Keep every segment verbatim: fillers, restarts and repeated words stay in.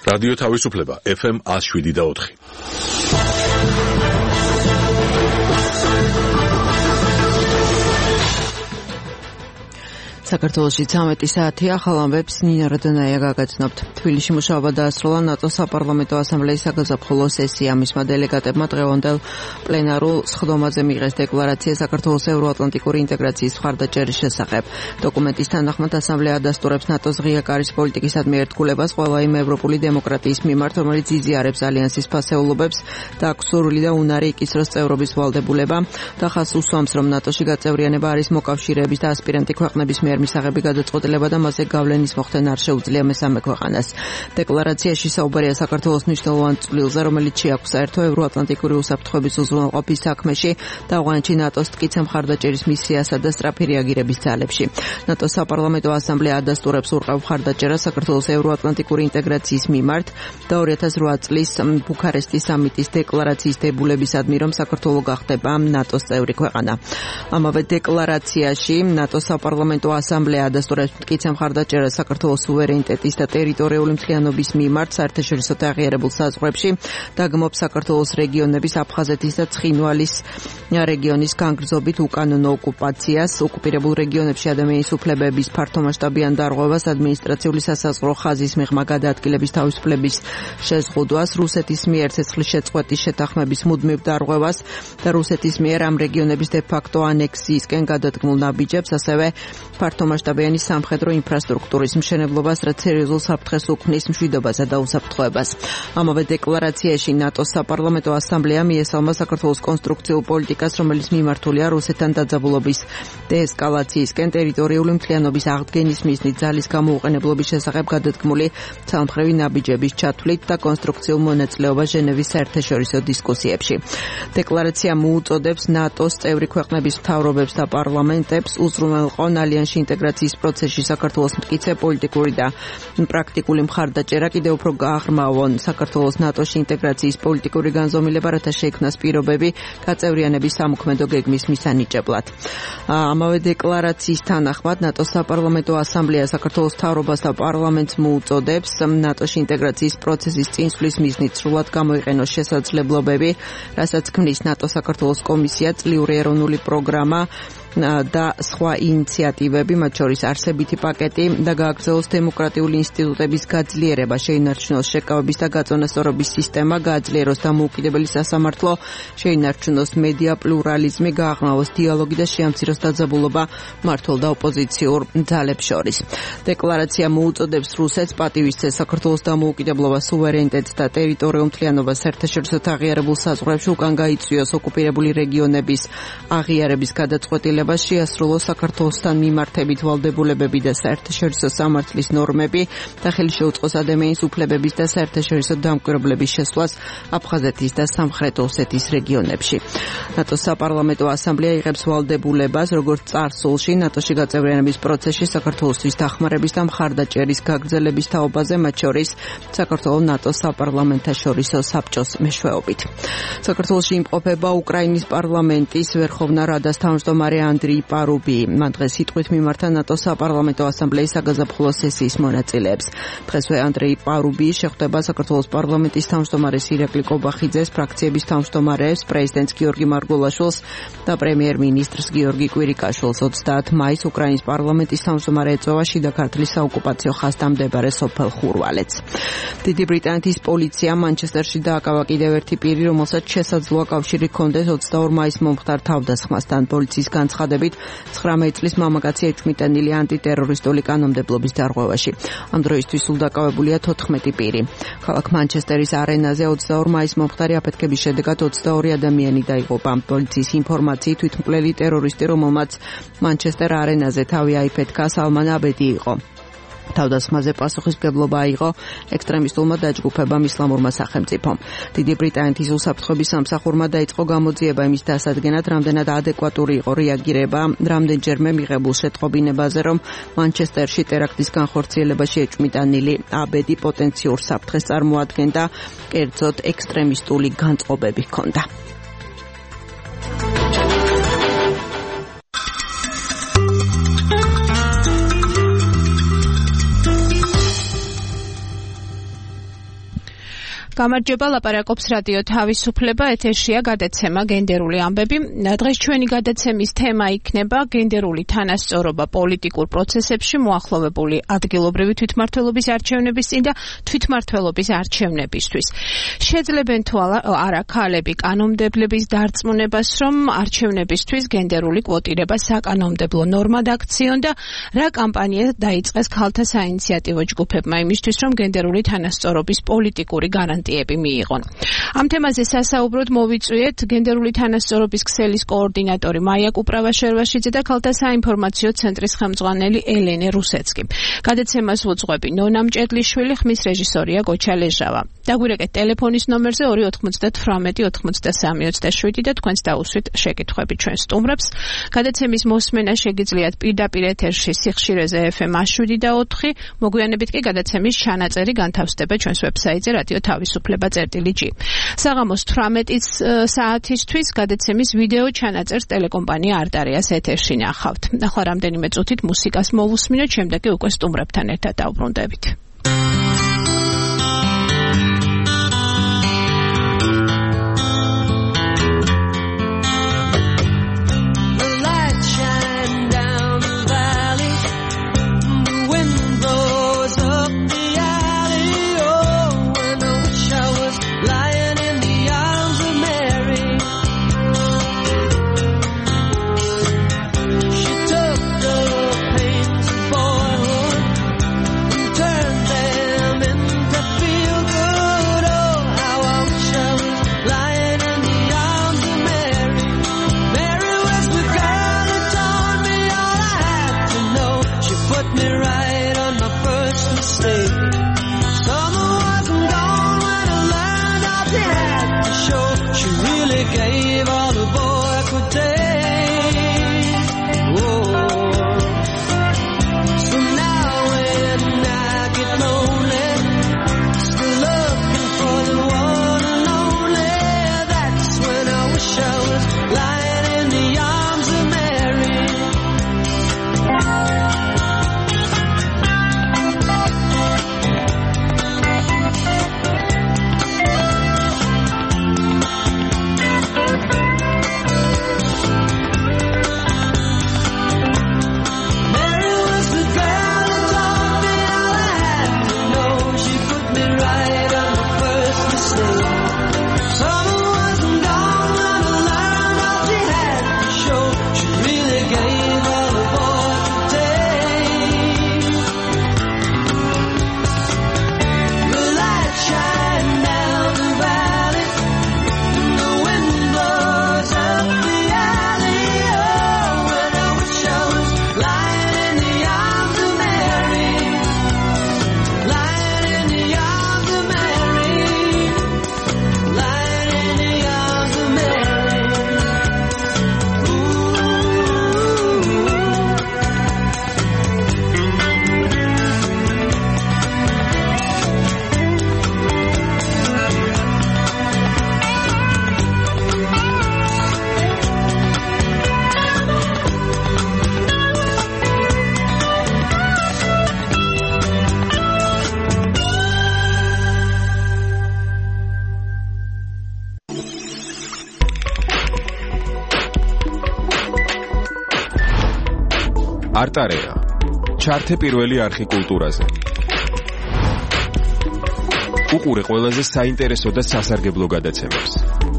რადიო თავისუფლება ეფ ემ one oh seven და four. საქართველოში ცამეტი საათი ახალ ამბებს ნინა როდონაია გაგაცნობთ. თბილისში მუშაობა დაასრულა ნატოს საპარლამენტო ასამბლეის საგაზაფხულო სესია. მისმა დელეგატებმა დღევანდელ პლენარულ სხდომაზე მიიღეს დეკლარაცია საქართველოს ევროატლანტიკური ინტეგრაციის მხარდაჭერის შესახებ. დოკუმენტის თანახმად ასამბლეა დასტურებს ნატოს ღია კარის პოლიტიკისადმი ერთგულებას ყველა იმ ევროპული დემოკრატიის მიმართ, რომელიც იზიარებს ალიანსის ფასეულობებს და აქვს სურვილი და უნარი იკისროს წევრობის ვალდებულება და ხაზს უსვამს, რომ ნატოში გაწევრიანება არის მოკავშირეების და ასპირანტი ქვეყნების მიერ მისაღები გადაწყვეტილება და მასზე გავლენის მოხდენა არ შეუძლია მესამე ქვეყანას. დეკლარაციაში საუბარია საქართველოს მნიშვნელოვან წვლილზე, რომელიც შეაქვს საერთო ევროატლანტიკური უსაფრთხოების უზრუნველყოფის საქმეში და ავღანეთში ნატოს მტკიცე მხარდაჭერის მისიასა და სწრაფი რეაგირების ძალებში. ნატოს საპარლამენტო ასამბლეა ადასტურებს ურყევ მხარდაჭერას საქართველოს ევროატლანტიკური ინტეგრაციის მიმართ და two thousand eight წლის ბუქარესტის სამიტის დეკლარაციის დებულებისადმი, რომ საქართველო გახდება ნატოს წევრი ქვეყანა. ამავე დეკლარაციაში ნატოს საპარლამენტო ასამბლეა ადასტურებს მტკიცე მხარდაჭერას საქართველოს სუვერენიტეტის და ტერიტორიული მთლიანობის მიმართ საერთაშორისო და აღიარებულ საზღვრებში და გმობს საქართველოს რეგიონების აფხაზეთის და ცხინვალის რეგიონის განგრძობით უკანონო ოკუპაციას, ოკუპირებულ რეგიონებში ადამიანის უფლებების ფართომასშტაბიან დარღვევას, ადმინისტრაციული სასაზღვრო ხაზის მიღმა გადაადგილების თავისუფლების შეზღუდვას, რუსეთის მიერ ცეცხლის შეწყვეტის შეთანხმების მუდმივ დარღვევას და რუსეთის მიერ ამ რეგიონების დე-ფაქტო ანექსიისკენ გადადგმულ ნაბიჯებს, ასევე ფართომასშტაბიანი სამხედრო ინფრასტრუქტურის მშენებლობას, რაც სერიოზულ საფრთხეს უქმნის მშვიდობასა და უსაფრთხოებას. ამავე დეკლარაციაში ნატოს საპარლამენტო ასამბლეა მიესალმა საქართველოს კონსტრუქციულ პოლიტიკას, რომელიც მიმართულია რუსეთთან დაძაბულობის დეესკალაციისკენ, ტერიტორიული მთლიანობის აღდგენის მიზნით ძალის გამოუყენებლობის შესახებ გადადგმული ცალმხრივი ნაბიჯების ჩათვლით და კონსტრუქციულ მონაწილეობას ჟენევის საერთაშორისო დისკუსიებში. დეკლარაცია მოუწოდებს ნატოს წევრი ქვეყნების მთავრობებს და პარლამენტებს უზრუნველყონ ალიანსში ინტეგრაციის პროცესში საქართველოს მტკიცე პოლიტიკური და პრაქტიკული მხარდაჭერა, კიდევ უფრო გააღრმავონ საქართველოს ნატოში ინტეგრაციის პოლიტიკური განზომილება, რათა შეიქმნას პირობები გაწევრიანების სამოქმედო გეგმის მისანიჭებლად. ამავე დეკლარაციის თანახმად ნატოს საპარლამენტო ასამბლეა საქართველოს მთავრობას და პარლამენტს მოუწოდებს ნატოში ინტეგრაციის პროცესის წინსვლის მიზნით სრულად გამოიყენოს შესაძლებლობები, რასაც ქმნის ნატო-საქართველოს კომისია, წლიური ეროვნული პროგრამა და სხვა ინიციატივები, მათ შორის არსებითი პაკეტი და გააგრძელოს დემოკრატიული ინსტიტუტების გაძლიერება, შეინარჩუნოს შეკავების და გაწონასწორობის სისტემა, გააძლიეროს დამოუკიდებელი სასამართლო, შეინარჩუნოს მედია პლურალიზმი, გააღრმავოს დიალოგი და შეამციროს დაძაბულობა მმართველ და ოპოზიციურ ძალებს შორის. დეკლარაცია მოუწოდებს რუსეთს პატივისცეს საქართველოს დამოუკიდებლობას, სუვერენიტეტს და ტერიტორიულ მთლიანობას საერთაშორისო და აღიარებულ საზღვრებში, უკან გაიწვიოს ოკუპირებული რეგიონების აღიარების გადაწყვეტილება, შეასრულოს საქართველოსთან მიმართებით ვალდებულებები და საერთაშორისო სამართლის ნორმები და ხელი შეუწყოს ადამიანის უფლებების და საერთაშორისო დამკვირვებლების შესვლას აფხაზეთის და სამხრეთ ოსეთის რეგიონებში. ნატოს საპარლამენტო ასამბლეა იღებს ვალდებულებას, როგორც წარსულში ნატოში გაწევრიანების პროცესში საქართველოსთვის დახმარების და მხარდაჭერის გაგრძელების თაობაზე, მათ შორის საქართველოს ნატოს საპარლამენტაშორისო საბჭოს მეშვეობით. საქართველოში იმყოფება უკრაინის პარლამენტის ვერხოვნა რადას თავმჯდომარე ანდრეი პარუბი. მან დღეს სიტყვით მიმართა ნატოს საპარლამენტო ასამბლეის საგაზაფხულო სესიის მონაწილეებს. დღესვე ანდრეი პარუბი შეხვდება საქართველოს პარლამენტის თავმჯდომარეს ირაკლი კობახიძეს, ფრაქციების თავმჯდომარეებს, პრეზიდენტს გიორგი მარგულაშვილს და პრემიერ-მინისტრს გიორგი კვირიკაშვილს. ოცდაათი მაისს უკრაინის პარლამენტის თავმჯდომარე ეწვევა შიდა ქართლის საოკუპაციო ხაზთან მდებარე სოფელ ხურვალეთს. დიდი ბრიტანეთის პოლიციამ მანჩესტერში დააკავა კიდევ ერთი პირი, რომელსაც შესაძლოა კავშირი ჰქონდეს ოცდაორ მაისს მომხდარ თავდასხმასთან. პოლიციის განცხადებით ცხრამეტი წლის მამაკაცი ეჭვმიტანილი ანტიტერორისტული კანონმდებლობის დარღვევაში. ამ დროისთვის სულ დაკავებულია თოთხმეტი პირი. ქალაქ მანჩესტერის არენაზე ოცდაორ მაისს მომხდარი აფეთქების შედეგად ოცდაორი ადამიანი დაიღუპა. პოლიციის ინფორმაციით თვითმკვლელი ტერორისტი, რომელმაც მანჩესტერ არენაზე თავი აიფეთქა, სალმან აბედი იყო. თავდასხმაზე პასუხისმგებლობა აიღო ექსტრემისტულმა დაჯგუფებამ ისლამურმა სახელმწიფომ. დიდი ბრიტანეთის უსაფრთხოების სამსახურმა დაიწყო გამოძიება იმის დასადგენად, რამდენად ადეკვატური იყო რეაგირება რამდენჯერმე მიღებულ შეტყობინებაზე, რომ მანჩესტერში ტერაქტის განხორციელებაში ეჭვმიტანილი აბედი პოტენციურ საფრთხეს წარმოადგენდა, კერძოდ ექსტრემისტული განწყობები ჰქონდა. გამარჯობა, ლაპარაკობს რადიო თავისუფლება, ეთერშია გადაცემა გენდერული ამბები. დღეს ჩვენი გადაცემის თემა იქნება გენდერული თანასწორობა პოლიტიკურ პროცესებში, მოახლოვებული ადგილობრივი თვითმმართველობის არჩევნების წინ და თვითმმართველობის არჩევნებისთვის. შეძლებენ თუ არა ქალები კანონმდებლების დარწმუნებას, რომ არჩევნებისთვის გენდერული კვოტირება საკანონმდებლო ნორმად აქციონ და რა კამპანია დაიწყეს ქალთა საინიციატივო ჯგუფებმა იმისთვის, რომ გენდერული თანასწორობის პოლიტიკური გარანტიები მიიღონ. ამ თემაზე სასაუბროდ მოვიწვიეთ გენდერული თანასწორობის ქსელის კოორდინატორი მაია კუპრავაშერვაშიძე და ქალთა საინფორმაციო ცენტრის ხელმძღვანელი ელენე რუსეცკი. გადაცემას უძღვები ნონა მჭედლიშვილი, ხმის რეჟისორია გოჩა ლეჟავა. დაგვირეკეთ ტელეფონის ნომერზე ორი ოთხმოცდათვრამეტი ოთხმოცდასამი ოცდაშვიდი და თქვენს დაუსვით შეკითხვები ჩვენ სტუმრებს. გადაცემის მოსმენა შეგიძლიათ პირდაპირ ეთერში სიხშირეზე ეფ ემ შვიდი და ოთხი, მოგვიანებით კი გადაცემის ჩანაწერი განთავსდება ჩვენს ვებსაიტზე რადიო თავისუფლება წერტილი ჯი. საღამოს თვრამეტი საათისთვის გადაცემის ვიდეო ჩანაწერს ტელეკომპანია არტარიას ეთერში ნახავთ. ახლა რამდენიმე წუთით მუსიკას მოვუსმინოთ, შემდეგ კი უკვე სტუმრებთან ერთად დავბრუნდებით. არტარია. ჩართე პირველი არხი კულტურაზე. უყურე ყველაზე საინტერესო და სასარგებლო გადაცემებს.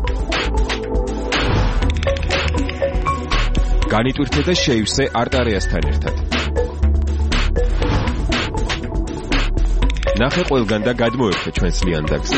განიტვირთე და შეივსე არტარიასთან ერთად. ნახე ყველგან და გადმოერთე ჩვენს ლიანდაგზე.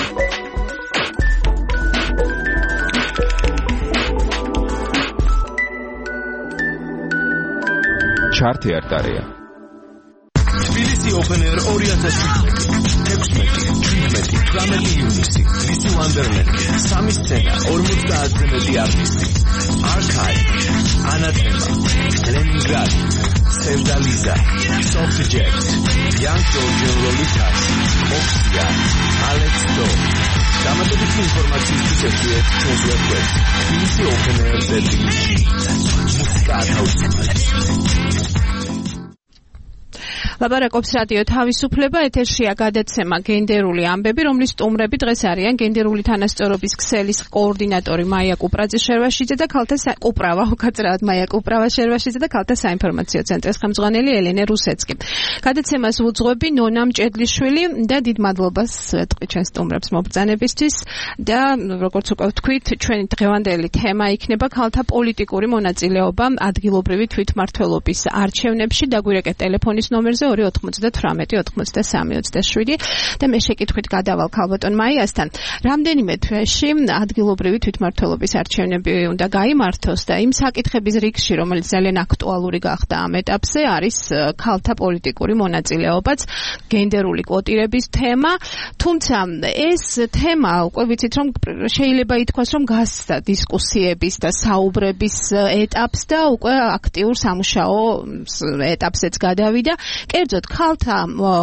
ჩართე არტარია. თბილისი Open Air ორი ათას ექვსმეტი, შვიდმეტი, თვრამეტი ივნისი, თბილისი Wonderland, სამი სცენა, ორმოცდაათზე მეტი არტისტი, Archive, Anathema, Leningrad, Sevdaliza, Softjet, Young Georgian Lolitas, Moxia, Alex Do. დამატებითი ინფორმაციისთვის ეწვიეთ ჩვენს ვებგვერდს თბილისი Open Air წერტილი ჯი. მუსიკა თავისუფლად. ლაპარაკობს რადიო თავისუფლება, ეთერშია გადაცემა გენდერული ამბები, რომლის სტუმრები დღეს არიან გენდერული თანასწორობის ქსელის კოორდინატორი მაია კუპრაძე-შერვაშიძე და ქალთა კუპრავა, უკაცრავად მაია კუპრავა-შერვაშიძე და ქალთა საინფორმაციო ცენტრის ხელმძღვანელი ელენე რუსეცკი. გადაცემას უძღვები ნონა მჭედლიშვილი და დიდ მადლობას ვეთყვი ჩვენს სტუმრებს მობრძანებისთვის და როგორც უკვე ვთქვით, ჩვენი დღევანდელი თემა იქნება ქალთა პოლიტიკური მონაწილეობა ადგილობრივი თვითმმართველობის არჩევნებში. დაგვირეკეთ ტელეფონის ნომერზე ორი ოთხმოცდათვრამეტი ოცდასამი ოცდაშვიდი და მე შეკითხვით გადავალ ქალბატონ მაიასთან. რამდენიმე თვეში ადგილობრივი თვითმმართველობის არჩევნები უნდა გაიმართოს და იმ საკითხების რიგში, რომელიც ძალიან აქტუალური გახდა ამ ეტაპზე, არის ქალთა პოლიტიკური მონაწილეობაც, გენდერული კვოტირების თემა. თუმცა ეს თემა უკვე ვიცით, რომ შეიძლება ითქვას, რომ გასცდა დისკუსიების და საუბრების ეტაპს და უკვე აქტიურ სამუშაო ეტაპზეც გადავიდა. კერძოდ ქალთა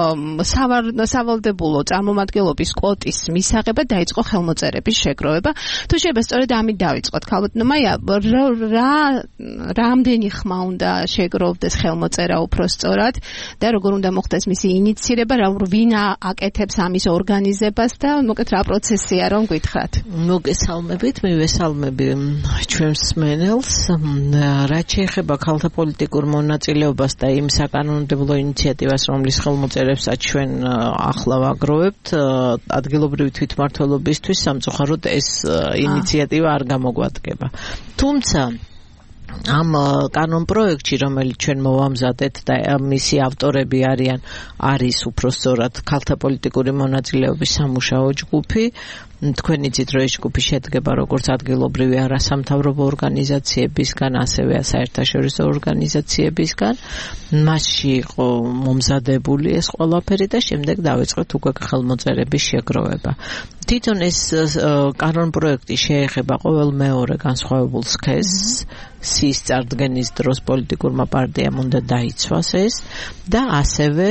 სავალდებულო წარმომადგენლობის კვოტის მისაღებად დაიწყო ხელმოწერების შეგროვება. თუ შეიძლება სწორედ ამით დავიწყოთ, ქალბატონო მაია, რა რამდენი ხმა უნდა შეგროვდეს ხელმოწერა უფრო სწორად და როგორ უნდა მოხდეს მისი ინიციირება, ვინ აკეთებს ამის ორგანიზებას და მოკეთ რა პროცესია რომ გითხრათ. მოგესალმებით, მივესალმები ჩვენს მსმენელს. რაც შეეხება ქალთა პოლიტიკურ მონაწილეობას და იმ საკანონმდებლო ინიციატივას, რომლის ხელმოწერებსაც ჩვენ ახლა ვაგროვებთ, ადგილობრივი თვითმმართველობისთვის სამწუხაროდ ეს ინიციატივა არ გამოგვადგება. თუმცა ამ კანონპროექტში, რომელიც ჩვენ მოვამზადეთ და მისი ავტორები არიან არის უფრო სწორად ქალთა პოლიტიკური მონაწილეობის სამუშაო ჯგუფი. თქვენი იცით, რომ ეს ჯგუფი შედგება როგორც ადგილობრივი არასამთავრობო ორგანიზაციებისგან, ასევე საერთაშორისო ორგანიზაციებისგან. მასში იყო მომზადებული ეს ყველაფერი და შემდეგ დავიწყეთ უკვე ხელმოწერების შეგროვება. თვითონ ეს კანონპროექტი შეეხება ყოველ მეორე განსხვავებულ სქესს. სის წარდგენის დროს პოლიტიკურმა პარტიამ უნდა დაიცვას ეს და ასევე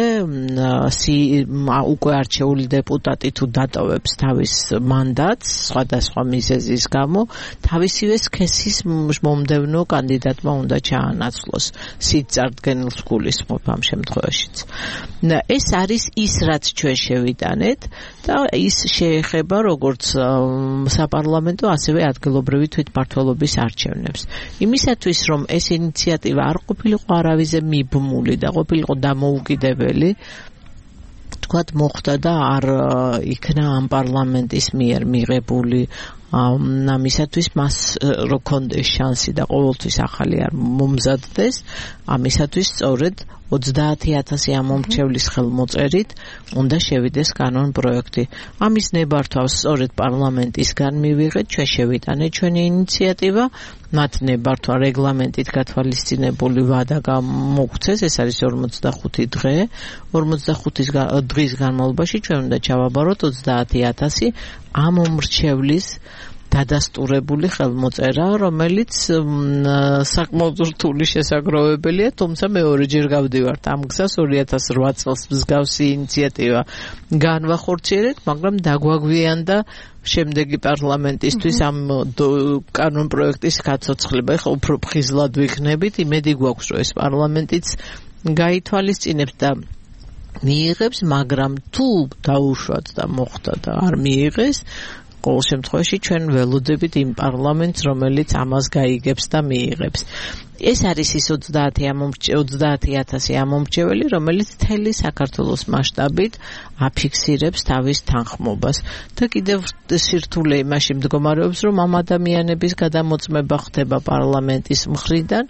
უკვე არჩეული დეპუტატი თუ დატოვებს თავის მანდატს სხვადასხვა მიზეზის გამო, თავისივე სქესის მომდევნო კანდიდატმა უნდა ჩაანაცვლოს. სით წარდგენილს გულისხმობ ამ შემთხვევაშიც. ეს არის ის, რაც ჩვენ შევიტანეთ და ის შეეხება როგორც საპარლამენტო, ასევე ადგილობრივი თვითმმართველობის არჩევნებს. იმისათვის, რომ ეს ინიციატივა არ ყოფილიყო არავიზე მიბმული და ყოფილიყო დამოუკიდებელი, თქვათ მოხდა და არ იქნა ამ პარლამენტის მიერ მიღებული ამისათვის მას რო კონდეს შანსი და ყოველთვის ახალი არ მომზადდეს, ამისათვის სწორედ ოცდაათი ათასი ამომრჩევლის ხელმოწერით უნდა შევიდეს კანონპროექტი. ამის ნებართვას სწორედ პარლამენტისგან მივიღეთ, ჩვენ შევიტანეთ ჩვენი ინიციატივა, მათ ნებართვა რეგლამენტით გათვალისწინებული ვადა გამოგვცეს, ეს არის ორმოცდახუთი დღე. ორმოცდახუთი დღის განმავლობაში ჩვენ უნდა ჩავაბაროთ ოცდაათი ათასი ამომრჩევლის დადასტურებული ხელმოწერა, რომელიც საკმაოდ რთული შესაგროვებელია, თუმცა მე ორჯერ გავდივართ ამ გზას, ორი ათას ოთხ წელს მსგავსი ინიციატივა განვახორციელეთ, მაგრამ დაგვაგვიანდა შემდეგი პარლამენტისთვის ამ კანონპროექტის გაცოცხლება. ეხლა უფრო ფხიზლად ვიქნებით, იმედი გვაქვს, რომ ეს პარლამენტიც გაითვალისწინებს და მიიღებს, მაგრამ თუ დაუშვათ და მოხდა და არ მიიღეს, ყოველ შემთხვევაში ჩვენ ველოდებით იმ პარლამენტს, რომელიც ამას გაიგებს და მიიღებს. ეს არის ის ოცდაათი ათასი ამომრჩეველი, რომელიც მთელი საქართველოს მასშტაბით აფიქსირებს თავის თანხმობას. და კიდევ სირთულე იმაში მდგომარეობს, რომ ამ ადამიანების გადამოწმება ხდება პარლამენტის მხრიდან,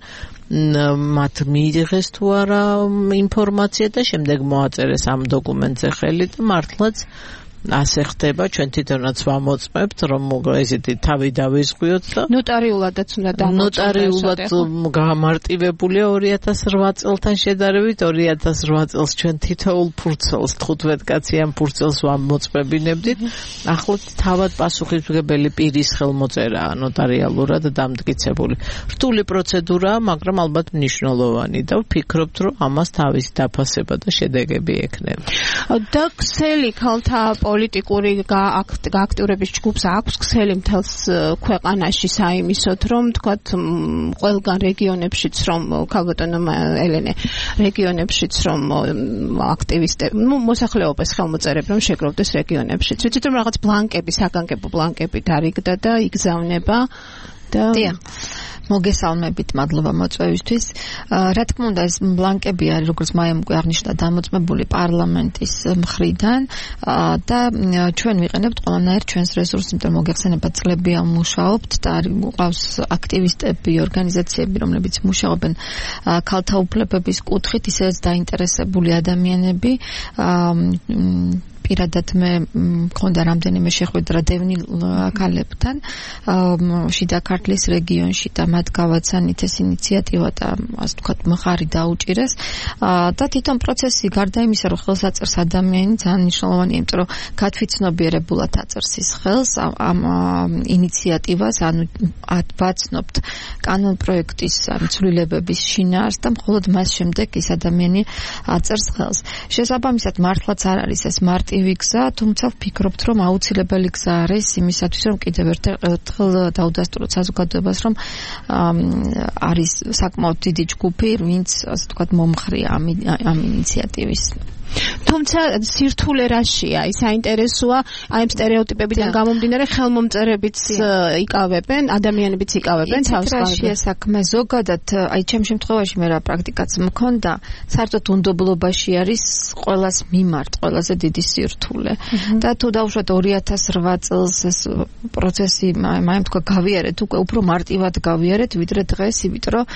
მათ მიიღეს თუ არა ინფორმაცია და შემდეგ მოაწერეს ამ დოკუმენტზე ხელი და მართლაც ასე ხდება, ჩვენ თვითონაც ვამოწმებთ, რომ ესეთი თავი დავიზღვიოთ და ნოტარიულადაც უნდა დამოწმოთ. ნოტარიულად გამარტივებულია ორი ათას ოთხ წელთან შედარებით. ორი ათას ოთხ წელს ჩვენ თითოეულ ფურცელს, თხუთმეტკაციან ფურცელს ვამოწმებინებდით. ახლა თავად პასუხისმგებელი პირის ხელმოწერაა ნოტარიალურად დამტკიცებული. რთული პროცედურაა, მაგრამ ალბათ მნიშვნელოვანი და ვფიქრობთ, რომ ამას თავის დაფასება და შედეგები ექნება. და ქსელი ქალთა პოლიტიკური გააქტიურების ჯგუფს აქვს ქსელი მთელს ქვეყანაში საიმისოდ, რომ თქვათ ყველგან რეგიონებშიც რომ ქალბატონო ელენე რეგიონებშიც რომ აქტივისტები, ну, მოსახლეობას ხელმოწერებ რომ შეგროვდეს რეგიონებშიც. ვიცით რომ რაღაც ბლანკები, საგანგებო ბლანკები დარიგდა და იგზავნება და მოგესალმებით, მადლობა მოწვევისთვის. რა თქმა უნდა, ეს ბლანკები არის, როგორც მაიამ უკვე აღნიშნა, დამოწმებული პარლამენტის მხრიდან და ჩვენ ვიყენებთ ყველანაირ ჩვენს რესურსს, იმიტომ რომ მოგეხსენება წლები ამუშაობთ და ყავს აქტივისტები, ორგანიზაციები, რომლებიც მუშაობენ ქალთა უფლებების კუთხით, ისედაც დაინტერესებული ადამიანები. პირადად მე მქონდა რამდენიმე შეხვედრა დევნილ ქალებთან შიდა ქართლის რეგიონში და მათ გავაცანით ეს ინიციატივა და ასე ვთქვათ მხარი დაუჭირეს და თვითონ პროცესი გარდა იმისა რომ ხელს აწერს ადამიანი ძალიან მნიშვნელოვანია იმიტომ რომ გათვითცნობიერებულად აწერს ის ხელს ამ ინიციატივას ანუ ვაცნობთ კანონპროექტის ცვლილებების შინაარსს და მხოლოდ მას შემდეგ ის ადამიანი აწერს ხელს შესაბამისად მართლაც არ არის ეს მარტი ვიგზა, თუმცა ვფიქრობთ, რომ აუცილებელი გზა არის იმისათვის, რომ კიდევ ერთხელ დაუდასტუროთ საზოგადოებას, რომ არის საკმაოდ დიდი ჯგუფი, ვინც ასე ვთქვათ მომხრია ამ ამ ინიციატივის. თუმცა სირთულე რაშია? ის საინტერესოა, აი ამ სტერეოტიპებიდან გამომდინარე ხელმომწერებიც იკავებენ, ადამიანებიც იკავებენ თავს რაშია საქმე ზოგადად, აი ჩემ შემთხვევაში მე რა პრაქტიკაც მქონდა, საერთოდ უნდობლობაში არის ყველას მიმართ, ყველაზე დიდი სირთულე. და თუ დავუშვათ ორი ათას რვა წელს ეს პროცესი მაიმ თქვა გავიარეთ, უკვე უფრო მარტივად გავიარეთ, ვიდრე დღეს, იმიტომ რომ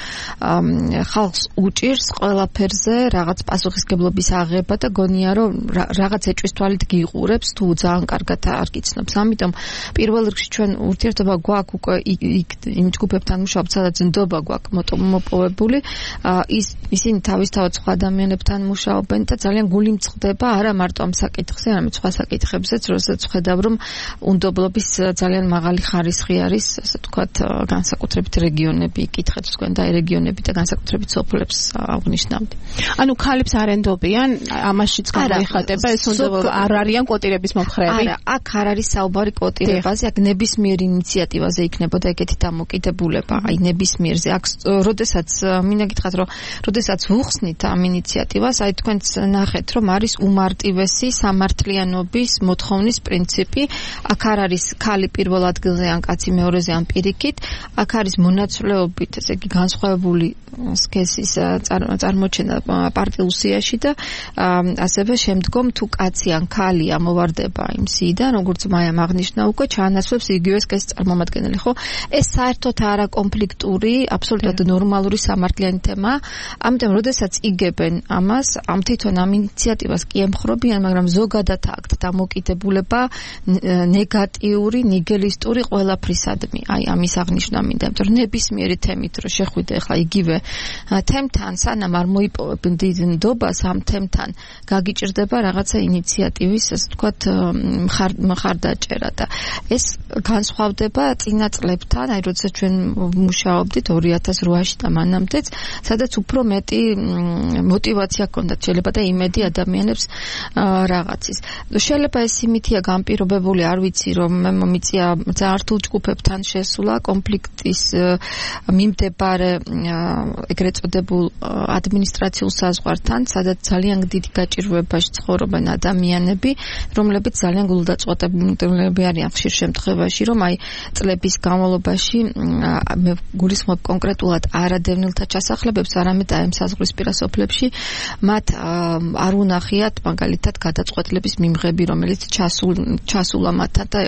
ხალხს უჭირს ყველაფერზე რაღაც პასუხისგებლობის აღება და გონია რომ რაღაც ეჭვის თვალით გიყურებს თუ ძალიან კარგად არ გიცნობს. ამიტომ პირველ რიგში ჩვენ ურთიერთობა გვაქვს უკვე იმ ჯგუფებთან მუშაობთ, სადაც ნდობა გვაქვს მოპოვებული. ის ისინი თავისთავად სხვა ადამიანებთან მუშაობენ და ძალიან გული მწყდება არა მარტო ამ საკითხზე, არამედ სხვა საკითხებზეც, როდესაც ვხედავ რომ უნდობლობის ძალიან მაღალი ხარისხი არის, ასე ვთქვათ, განსაკუთრებით რეგიონები იკითხეთ თქვენ და რეგიონები და განსაკუთრებით სოფლებს აღნიშნავთ. ანუ ქალებს არ ენდობიან ამაშიც გამოიხატება ეს უნდა არ არიან კვოტირების მომხრეები. არა, აქ არ არის საუბარი კვოტირებაზე, აქ ნებისმიერ ინიციატივაზე იქნებოდა ეგეთი დამოკიდებულება, აი ნებისმიერზე. აქ როდესაც მინდა გითხრათ, რომ როდესაც ვუხსნით ამ ინიციატივას, აი თქვენც ნახეთ, რომ არის უმარტივესი სამართლიანობის მოთხოვნის პრინციპი. აქ არ არის ქალი პირველ ადგილზე ან კაცი მეორეზე ან პირიქით, აქ არის მონაცვლეობით, ესე იგი განსხვავებული სქესის წარმოჩენა პარტიულ სიაში და ასევე შემდგომ თუ კაცი ან ქალი ამოვარდება იმ სიიდან, როგორც მაიამ აღნიშნა, უკვე ჩაანაცვლებს იგივე სქესის წარმომადგენელი, ხო? ეს საერთოდ არა კონფლიქტური, აბსოლუტურად ნორმალური სამართლიანი თემაა. ამიტომ, როდესაც იგებენ ამას, ამ თვითონ ამ ინიციატივას კი ემხრობიან, მაგრამ ზოგადად აქვთ დამოკიდებულება ნეგატიური, ნიგილისტური ყველაფრისადმი. აი, ამის აღნიშნა მინდა, იმიტომ რომ ნებისმიერი თემით რო შეხვიდე ახლა იგივე თემთან, სანამ არ მოიპოვებენ დიდ ნდობას ამ თემთან გაგიჭირდება რაღაცა ინიციატივის, ასე ვთქვათ, მხარდაჭერა და ეს განსხვავდება წინა წლებთან, აი როდესაც ჩვენ მუშაობდით ორი ათას რვაში და მანამდეც, სადაც უფრო მეტი мотиваცია ჰქონდათ შეიძლება და იმედი ადამიანებს რაღაცის. შეიძლება ეს იმითია განპირობებული, არ ვიცი, რომ მე მომიწია ძალიან რთულ ჯგუფებთან შესულა კონფლიქტის მიმდებარე ეგრეთ წოდებულ ადმინისტრაციულ საზღვართან, სადაც ძალიან დიდი გაჭირვებაში ცხოვრობენ ადამიანები, რომლებიც ძალიან გულდაწყვეტილები არიან ხშირ შემთხვევაში, რომ აი წლების განმავლობაში მე გულისხმობ კონკრეტულად არადევნილთა ჩასახლებებს, არამედ აი ამ საზღვრისპირა სოფლებში მათ არ უნახიათ მაგალითად გადაწყვეტილების მიმღები, რომელიც ჩასულა მათთან და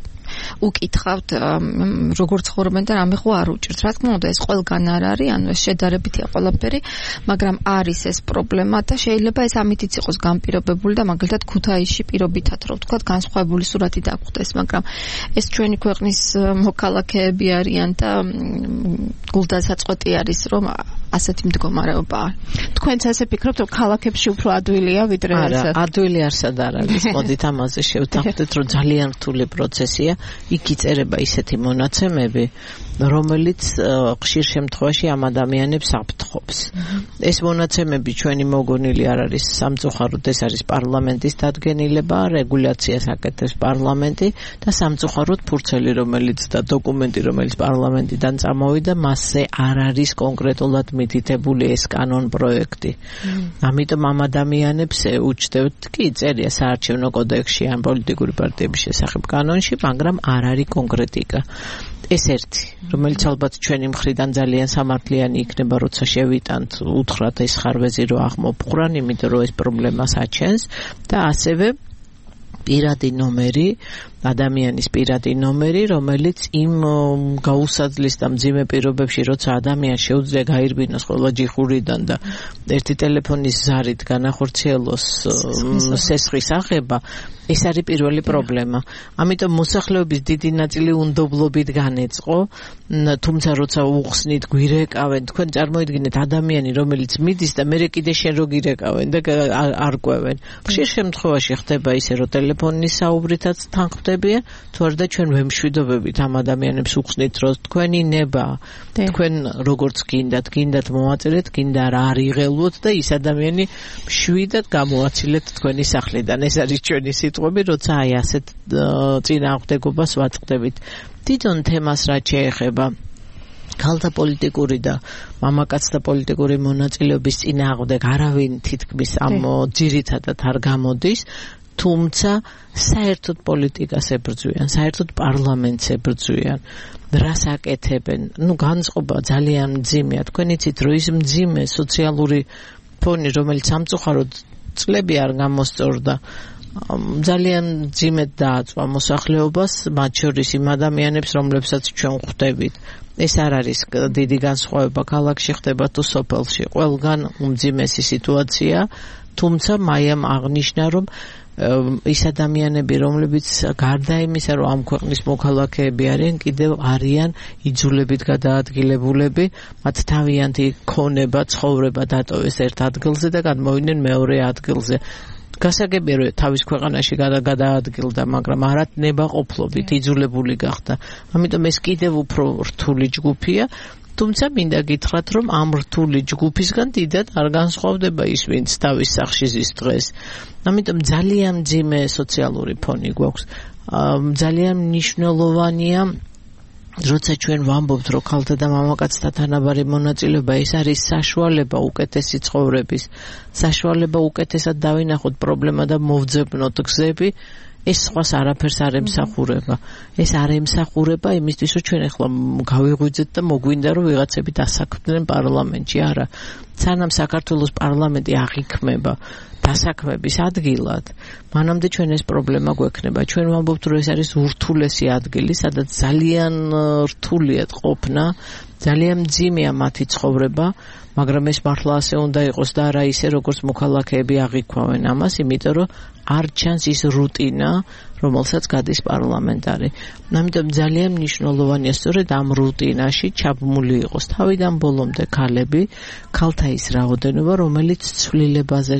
უკითხავთ როგორ ცხოვრობენ და რამე ხო არ უჭირთ. რა თქმა უნდა ეს ყველგან არ არის, ანუ ეს შედარებითია ყველაფერი, მაგრამ არის ეს პრობლემა და შეიძლება ეს ამითიც იყოს განპირობებული და მაგალითად ქუთაისში პირობითად რომ ვთქვათ განსხვავებული სურათი დაგვხდეს, მაგრამ ეს ჩვენი ქვეყნის მოქალაქეები არიან და გულდასაწყვეტი არის რომ ასეთი მდგომარეობაა. თქვენც ასე ფიქრობთ რომ ქალაქებში უფრო ადვილია ვიდრე არა, ადვილი არსად არ არის. მოდით ამაზე შევთანხმდეთ რომ ძალიან რთული პროცესია. იქ იწერება ისეთი მონაცემები, რომელიც ხშირ შემთხვევაში ამ ადამიანებს აფრთხო ნახობს. ეს მონაცემები ჩვენი მოგონილი არ არის სამწუხაროდ, ეს არის პარლამენტის დადგენილება, რეგულაციას აკეთებს პარლამენტი და სამწუხაროდ ფურცელი, რომელიც და დოკუმენტი, რომელიც პარლამენტიდან წამოვიდა, მასზე არ არის კონკრეტულად მითითებული ეს კანონ პროექტი. ამიტომ ამ ადამიანებს უჩნდებთ კი წერია საარჩევნო კოდექსში ან პოლიტიკური პარტიების შესახებ კანონში, მაგრამ არ არის კონკრეტიკა. ეს ერთი, რომელიც ალბათ ჩვენი მხრიდან ძალიან სამართლიანი იქნება, როცა შევიტანთ უთხრათ ეს ხარვეზი რო აღმოფხვრან, იმიტომ რომ ეს პრობლემას აჩენს და ასევე პირადი ნომერი, ადამიანის პირადი ნომერი, რომელიც იმ გაუსაძლის და მძიმე პირობებში, როცა ადამიანს შეუძლია გაირბინოს ყველა ჯიხურიდან და ერთი ტელეფონის ზარით განახორციელოს სესხის აღება, ეს არის პირველი პრობლემა. ამიტომ მოსახლეობის დიდი ნაწილი უნდობლობით განეწყო, თუმცა როცა უხსნით, გვირეკავენ, თქვენ წარმოიდგინეთ ადამიანი, რომელიც მიდის და მერე კიდე შენ რო გირეკავენ და არ ყვევენ. ხშირ შემთხვევაში ხდება ისე, რომ ტელეფონის საუბრითაც თანხმდებიან, თუ არა ჩვენ ვემშვიდობებით ამ ადამიანებს უხსნით, რომ თქვენი ნება, თქვენ როგორც გინდათ, გინდათ მოვაწერეთ, გინდა რა არ იღელვოთ და ის ადამიანი შვიდად გამოაცილეთ თქვენი სახლიდან. ეს არის ჩვენი სიტყვები, როცა აი ასეთ წინააღმდეგობას ვაწყდებით. თვითონ თემას რაც შეეხება ქალთა პოლიტიკური და მამაკაცთა პოლიტიკური მონაწილეობის წინააღმდეგ არავინ თითქმის ამ ძირითადად არ გამოდის, თუმცა საერთოდ პოლიტიკას ებრძვიან, საერთოდ პარლამენტს ებრძვიან. რას აკეთებენ? ნუ განწყობა ძალიან მძიმეა. თქვენ იცით, რომ ის მძიმე სოციალური ფონი, რომელიც სამწუხაროდ წლები არ გამოსწორდა, ძალიან ძიმედ დააწვა მოსახლეობას, მათ შორის იმ ადამიანებს, რომლებსაც ჩვენ ხვდებით. ეს არ არის დიდი განსხვავება ქალაქში ხდება თუ სოფელში. ყველგან უმძიმესი სიტუაცია, თუმცა მაიამ აღნიშნა, რომ ის ადამიანები, რომლებიც გარდა იმისა, რომ ამ ქვეყნის მოქალაქეები არიან, კიდევ არიან იძულებით გადაადგილებულები, მათ თავიანთი ქონება, ცხოვრება დატოვეს ერთ ადგილზე და გადმოვიდნენ მეორე ადგილზე. გასაგებია, რომ თავის ქვეყანაში გადაადგილდა, მაგრამ არათ ნებაყოფლობით იძულებული გახდა. ამიტომ ეს კიდევ უფრო რთული ჯგუფია. თუმცა მინდა გითხრათ, რომ ამ რთული ჯგუფისგან დიდად არ განსხვავდება ის, ვინც თავის სახლში ზის დღეს. ამიტომ ძალიან მძიმე სოციალური ფონი გვაქვს. ძალიან მნიშვნელოვანია, როცა ჩვენ ვამბობთ, რომ ქალთა და მამაკაცთა თანაბარი მონაწილეობა ეს არის საშუალება უკეთესი ცხოვრების, საშუალება უკეთესად დავინახოთ პრობლემა და მოვძებნოთ გზები, ეს სხვას არაფერს არ ემსახურება. ეს არ ემსახურება იმისთვის, რომ ჩვენ ახლა გავიღვიძეთ და მოგვინდა, რომ ვიღაცები დასაქმდნენ პარლამენტში. არა, სანამ საქართველოს პარლამენტი აღიქმება დასაქმების ადგილად, მანამდე ჩვენ ეს პრობლემა გვექნება. ჩვენ ვამბობთ, რომ ეს არის ურთულესი ადგილი, სადაც ძალიან რთულია ყოფნა, ძალიან მძიმეა მათი ცხოვრება, მაგრამ ეს მართლა ასე უნდა იყოს და არა ისე, როგორც მოქალაქეები აღიქვავენ ამას, იმიტომ რომ არ ჩანს ის რუტინა, რომელსაც გადის პარლამენტარი. ამიტომ ძალიან მნიშვნელოვანია სწორედ ამ რუტინაში ჩაბმული იყოს თავიდან ბოლომდე ქალები, ქალთა ის რაოდენობა, რომელიც ცვლილებაზე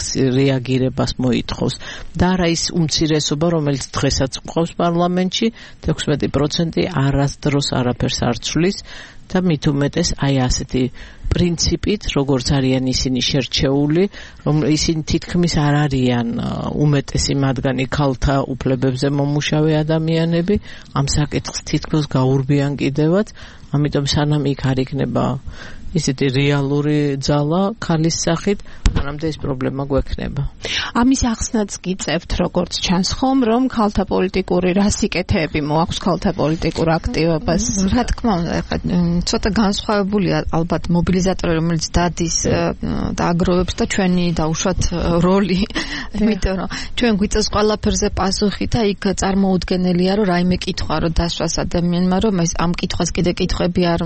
რეაგირებას მოითხოვს და არა ის უმცირესობა, რომელიც დღესაც გვყავს პარლამენტში, ექვსმეტი პროცენტი არასდროს არაფერს არ ცვლის და მით უმეტეს აი ასეთი პრინციპით, როგორც არიან ისინი შერჩეული, რომ ისინი თითქმის არ არიან უმეტესი მათგანი ქალთა უფლებებზე მომუშავე ადამიანები, ამ საკითხს თითქოს გაურბიან კიდევაც, ამიტომ სანამ იქ არ იქნება ისეთი რეალური ძალა ქალის სახით, მანამდე ეს პრობლემა გვექნება. ამის ახსნაც გიწევთ, როგორც ჩანს ხომ, რომ ქალთა პოლიტიკური რასიკეთეები მოაქვს ქალთა პოლიტიკურ აქტივობას. რა თქმა უნდა, ეხლა ცოტა განსხვავებულია ალბათ მობილიზატორი, რომელიც დადის და აგროვებს და ჩვენი დაუშვათ როლი, იმიტომ რომ ჩვენ გვიწევს ყველაფერზე პასუხი და იქ წარმოუდგენელია, რომ რაიმე კითხვა რო დასვას ადამიანმა, რომ ეს ამ კითხვას კიდე კითხვები არ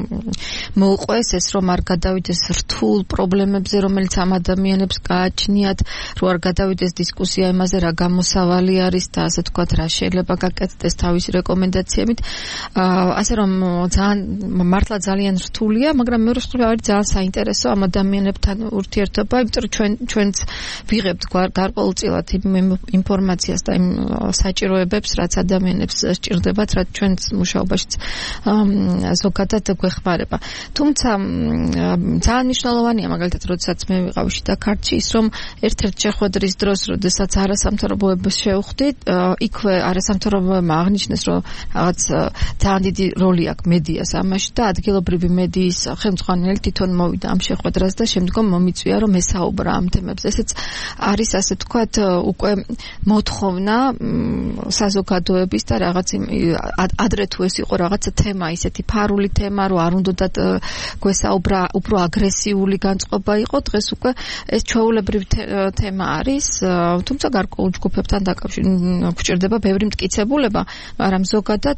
მოუყვეს, ეს რომ არ გადავიდეს რთულ პრობლემებზე, რომელიც ამ ადამიანებს გააჩნიათ, რომ არ გადავიდეს დისკუსია იმაზე, რა გამოსავალი არის და ასე თქვათ, რა შეიძლება გაკეთდეს თავისი რეკომენდაციებით. ასე რომ ძალიან მართლა ძალიან რთულია, მაგრამ მეორე მხრივ არის ძალიან საინტერესო ამ ადამიანებთან ურთიერთობა, იმიტომ რომ ჩვენ ჩვენც ვიღებთ გარკვეულწილად ინფორმაციას და იმ საჭიროებებს, რაც ადამიანებს სჭირდებათ, რაც ჩვენს მუშაობაშიც ზოგადად გვეხმარება. თუმცა ძალიან მნიშვნელოვანია, მაგალითად, როდესაც მე ვიყავ შიდა ქართლში, ის რომ ერთ-ერთ შეხვედრის დროს, როდესაც არასამთავრობოებს შევხვდით, იქვე არასამთავრობოებმა აღნიშნეს, რომ რაღაც ძალიან დიდი როლი აქვს მედიას ამაში და ადგილობრივი მედიის ხელმძღვანელი თვითონ მოვიდა ამ შეხვედრას და შემდგომ მომიწვია, რომ ესაუბრა ამ თემებზე. ესეც არის, ასე ვთქვათ, უკვე მოთხოვნა საზოგადოების და რაღაც ადრე თუ ეს იყო რაღაცა თემა, ისეთი ფარული თემა, რომ არ უნდათ გვესაუბრა, უფრო აგრესიული განწყობა იყო, დღეს უკვე ეს ჩვეულებრივი თემა არის, თუმცა გარკვეულ ჯგუფებთან დაკავშირებით გვჭირდება ბევრი მტკიცებულება, მაგრამ ზოგადად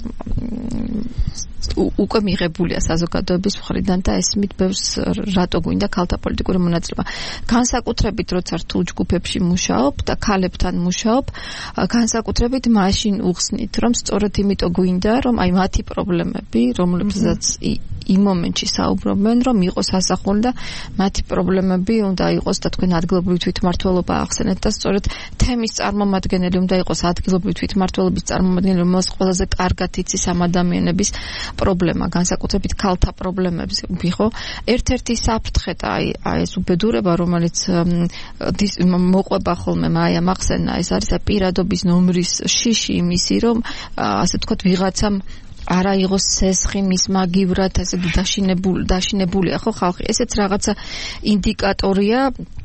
უკვე მიღებულია საზოგადოების მხრიდან და ესმით ბევრს რატო გვინდა ქალთა პოლიტიკური მონაწილეობა. განსაკუთრებით როცა რთულ ჯგუფებში მუშაობ და ქალებთან მუშაობ, განსაკუთრებით მაშინ უხსნით, რომ სწორედ იმიტომ გვინდა, რომ აი მათი პრობლემები, რომლებსაც იმ მომენტში საუბრობენ, რომ იყოს ასახული და მათი პრობლემები უნდა იყოს და თქვენ ადგილობრივი თვითმმართველობა ახსენეთ და სწორედ თემის წარმომადგენელი უნდა იყოს ადგილობრივი თვითმმართველობის წარმომადგენელი, რომელსაც ყველაზე კარგად იცის ამ ადამიანების პრობლემა, განსაკუთრებით ქალთა პრობლემებს ვიღო. ერთ-ერთი საფრთხე და აი აი ეს უბედურება, რომელიც მოყვება ხოლმე მაია მახსენა, ეს არის პირადობის ნომრის შიში იმისი, რომ ასე ვთქვათ, ვიღაცამ არა იყოს სესხი მის მაგივრად, ასე დაშინებული დაშინებულია ხო ხალხი. ესეც რაღაცა ინდიკატორია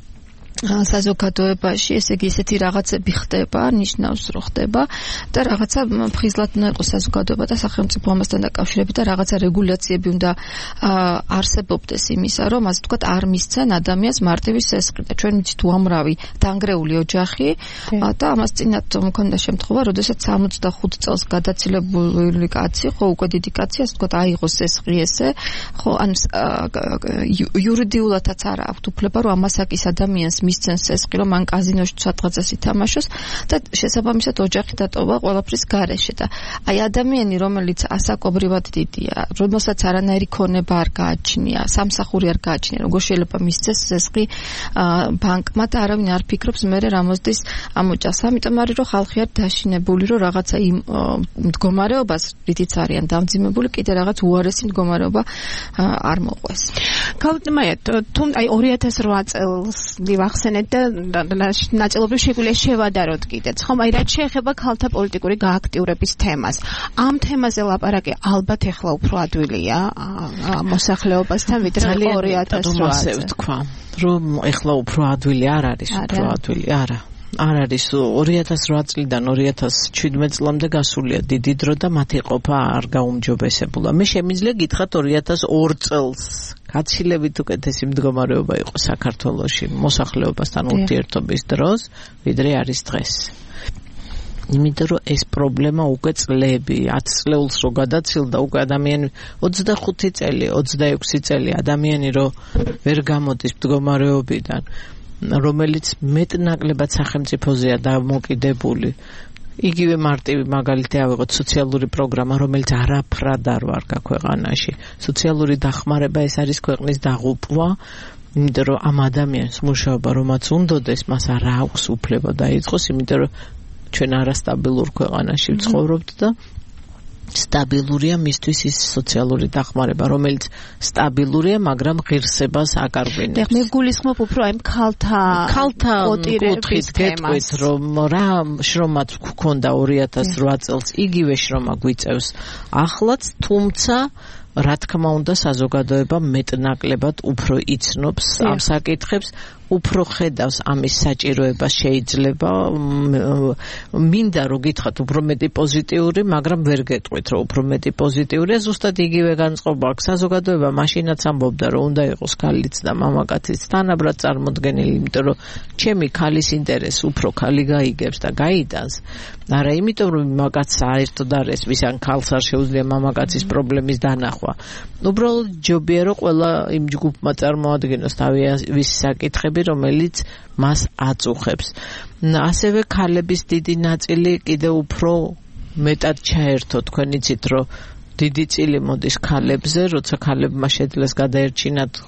საზოგადოებაში, ესე იგი ესეთი რაღაცები ხდება, ნიშნავს რომ ხდება და რაღაცა ფხიზლად უნდა იყოს საზოგადოება და სახელმწიფო ამასთან დაკავშირებით და რაღაცა რეგულაციები უნდა არსებობდეს იმისა, რომ ასე ვთქვათ, არ მისცენ ადამიანს მარტივი სესხი და ჩვენ ვიცით უამრავი დანგრეული ოჯახი და ამას წინათ მქონდა შემთხვევა, როდესაც სამოცდახუთ წელს გადაცილებული კაცი, ხო უკვე დიდი კაცი, ასე ვთქვათ, აიღო სესხი ესე, ხო ან იურიდიულადაც არა აქვთ უფლება, რომ ამასაკის ადამიანს მისცემს სესხი, რომ მან კაზინოში სადღაცას ითამაშოს და შესაბამისად ოჯახი დატოვა ყველაფრის გარეშე და აი ადამიანი, რომელიც ასაკობრივად დიდია, რომელსაც არანაირი ქონება არ გააჩნია, სამსახური არ გააჩნია, როგორ შეიძლება მისცეს სესხი ბანკმა და არავინ არ ფიქრობს მერე რა მოსდის ამ ოჯახს. ამიტომ არის რომ ხალხი არ დაშინებული, რომ რაღაცა იმ მდგომარეობას, რითიც არიან დამძიმებული, კიდე რაღაც უარესი მდგომარეობა არ მოყვეს. ქალთმაია, თუ აი ორი ათას რვა წელს ახსენეთ და ნაწილობრივ შეგვიძლია შევადაროთ კიდეც. ხომ აი რაც შეეხება ქალთა პოლიტიკური გააქტიურების თემას. ამ თემაზე ლაპარაკი ალბათ ეხლა უფრო ადვილია მოსახლეობასთან, ვიდრე ორი ათას რვა წელს. თქვა, რომ ეხლა უფრო ადვილი არ არის, უფრო ადვილი არა. არ არის ორი ათას რვა წლიდან ორი ათას შვიდმეტ წლამდე გასულია დიდი დრო და მათი ყოფა არ გაუმჯობესებულა. მე შემიძლია გითხრათ ორი ათას ორ წელს გაცილებით უკეთესი მდგომარეობა იყო საქართველოში მოსახლეობასთან ურთიერთობის დროს, ვიდრე არის დღეს. იმიტომ რომ ეს პრობლემა უკვე წლები, ათი წლეულს რო გადაცილდა, უკვე ადამიანი ოცდახუთი წელი, ოცდაექვსი წელი ადამიანი რო ვერ გამოდის მდგომარეობიდან, რომელიც მეტნაკლებად სახელმწიფოზეა დამოკიდებული. იგივე მარტივი მაგალითი ავიღოთ სოციალური პროგრამა, რომელიც არაფრად არ ვარგა ქვეყანაში. სოციალური დახმარება ეს არის ქვეყნის დაღუპვა, იმიტომ რომ ამ ადამიანს მუშაობა რომაც უნდოდეს, მას არ აქვს უფლება დაიწყოს, იმიტომ რომ ჩვენ არასტაბილურ ქვეყანაში ვცხოვრობთ და სტაბილურია მისთვის ის სოციალური დახმარება, რომელიც სტაბილურია, მაგრამ ღირსებას აკარგვინებს. მე გულისხმობ უფრო აი ქალთა ქალთა კუთხით გეტყვით, რომ რა შრომაც გქონდა ორი ათას რვა წელს, იგივე შრომა გვიწევს ახლაც, თუმცა რა თქმა უნდა საზოგადოება მეტნაკლებად უფრო იცნობს ამ საკითხებს, უფრო ხედავს ამის საჭიროებას შეიძლება მინდა რომ გითხრათ უფრო მეტი პოზიტიური, მაგრამ ვერ გეტყვით რომ უფრო მეტი პოზიტიურია, ზუსტად იგივე განწყობა აქვს საზოგადოება მაშინაც ამბობდა რომ უნდა იყოს ქალიც და მამაკაციც თანაბრად წარმოდგენილი, იმიტომ რომ ჩემი ქალის ინტერესს უფრო ქალი გაიგებს და გაიტანს, არა იმიტომ რომ მამაკაცს საერთოდ არ ესმის ან ქალს არ შეუძლია მამაკაცის პრობლემის დანახვა. უბრალოდ ჯობია რომ ყველა იმ ჯგუფმა წარმოადგენოს თავის საკითხები, რომელიც მას აწუხებს. ასევე ქალების დიდი ნაწილი კიდევ უფრო მეტად ჩაერთო, თქვენ იცით რომ დიდი წილი მოდის ქალებზე, როცა ქალებმა შეძლეს გადაერჩინათ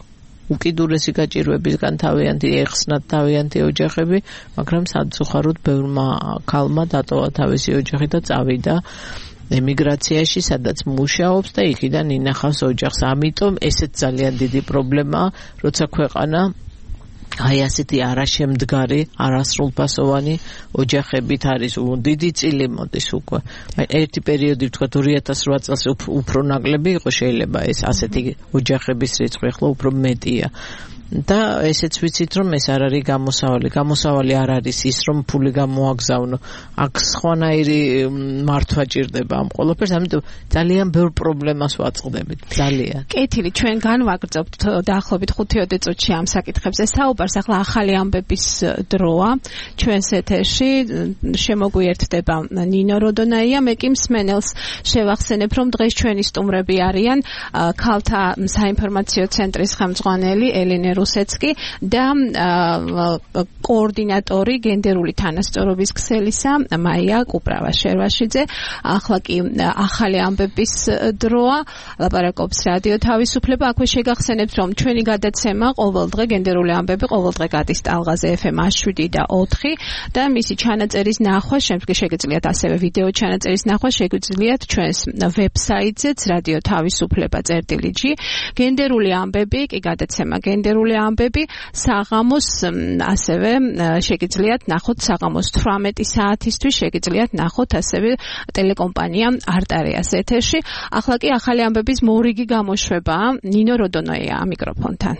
უკიდურესი გაჭირვებისგან თავიანთი ეხსნათ თავიანთი ოჯახები, მაგრამ სამწუხაროდ ბევრმა ქალმა დატოვა თავისი ოჯახი და წავიდა ემიგრაციაში, სადაც მუშაობს და იქიდან ინახავს ოჯახს. ამიტომ ესეც ძალიან დიდი პრობლემაა, როცა ქვეყანა აი ასეთი არაშემდგარი, არასრულფასოვანი ოჯახებით არის. დიდი წილი მოდის უკვე. ერთი პერიოდი ვთქვა ორი ათას ოთხ წელს უფრო ნაკლები იყო, შეიძლება ეს ასეთი ოჯახების რიცხვი ახლა უფრო მეტია. და ესეც ვიცით, რომ ეს არ არის გამოსავალი. გამოსავალი არ არის ის, რომ ფული გამოაგზავნო. აქ სხვანაირი მართვა ჭირდება ამ ყველაფერს, ამიტომ ძალიან ბევრ პრობლემას ვაწყდებით. ძალიან. კეთილი, ჩვენ განვაგრძობთ დაახლოებით ხუთი წუთში ამ საკითხებზე საუბარს. ახლა ახალი ამბების დროა ჩვენს ეთერში. შემოგვიერთდება ნინო როდონაია. მე კი მსმენელს შევახსენებ, რომ დღეს ჩვენი სტუმრები არიან ქალთა საინფორმაციო ცენტრის ხელმძღვანელი ელენე რუსეცკი და კოორდინატორი გენდერული თანასწორობის ქსელისა მაია კუპრავა-შერვაშიძე. ახლა კი ახალი ამბების დროა, ლაპარაკობს რადიო თავისუფლება. აქვე შეგახსენებთ, რომ ჩვენი გადაცემა ყოველდღე გენდერული ამბები ყოველდღე გადის ტალღაზე ეფ ემ შვიდი და ოთხი და მისი ჩანაწერის ნახვა, შემდგომ შეგიძლიათ ასევე ვიდეო ჩანაწერის ნახვა შეგიძლიათ ჩვენს ვებსაიტზეც რადიო თავისუფლება წერტილი ჯი. გენდერული ამბები კი გადაცემა გენდერული ამბები საღამოს ასევე შეგიძლიათ ნახოთ საღამოს თვრამეტი საათისთვის შეგიძლიათ ნახოთ ასევე ტელეკომპანია არტარიას ეთერში. ახლა კი ახალი ამბების მორიგი გამოშვება ნინო როდონოია მიკროფონთან.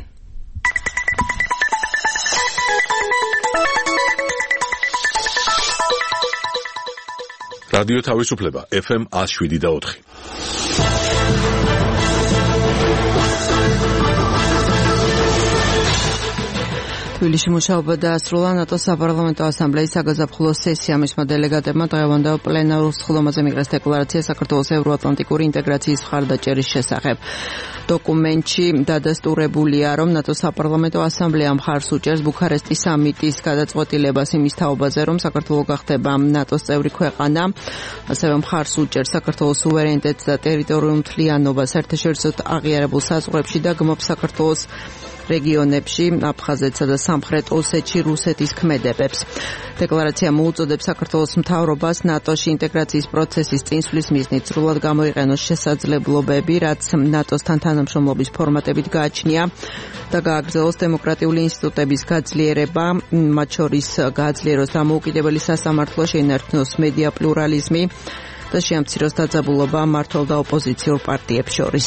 რადიო თავისუფლება ეფ ემ შვიდი და ოთხი. თბილისში მუშაობა დაასრულა ნატოს საპარლამენტო ასამბლეის საგაზაფხულო სესია. მისმა დელეგატებმა დღევანდელ პლენარულ სხდომაზე მიიღეს დეკლარაცია საქართველოს ევროატლანტიკური ინტეგრაციის მხარდაჭერის შესახებ. დოკუმენტში დადასტურებულია, რომ ნატოს საპარლამენტო ასამბლეა მხარს უჭერს ბუქარესტის სამიტის გადაწყვეტილებას იმის თაობაზე, რომ საქართველო გახდება ნატოს წევრი ქვეყანა. ასევე მხარს უჭერს საქართველოს სუვერენიტეტს და ტერიტორიულ მთლიანობას საერთაშორისო აღიარებულ საზღვრებში და გმობს საქართველოს რეგიონებში, აფხაზეთსა და სამხრეთ ოსეთში რუსეთის ქმედებებს. დეკლარაცია მოუწოდებს საქართველოს მთავრობას ნატოში ინტეგრაციის პროცესის წინსვლის მიზნით სრულად გამოიყენოს შესაძლებლობები, რაც ნატოსთან თანამშრომლობის ფორმატებით გააჩნია და გააგრძელოს დემოკრატიული ინსტიტუტების გაძლიერება, მათ შორის გააძლიეროს დამოუკიდებელი სასამართლო, შეინარჩუნოს მედია პლურალიზმი და შეამციროს დაძაბულობა მმართველ და ოპოზიციურ პარტიებს შორის.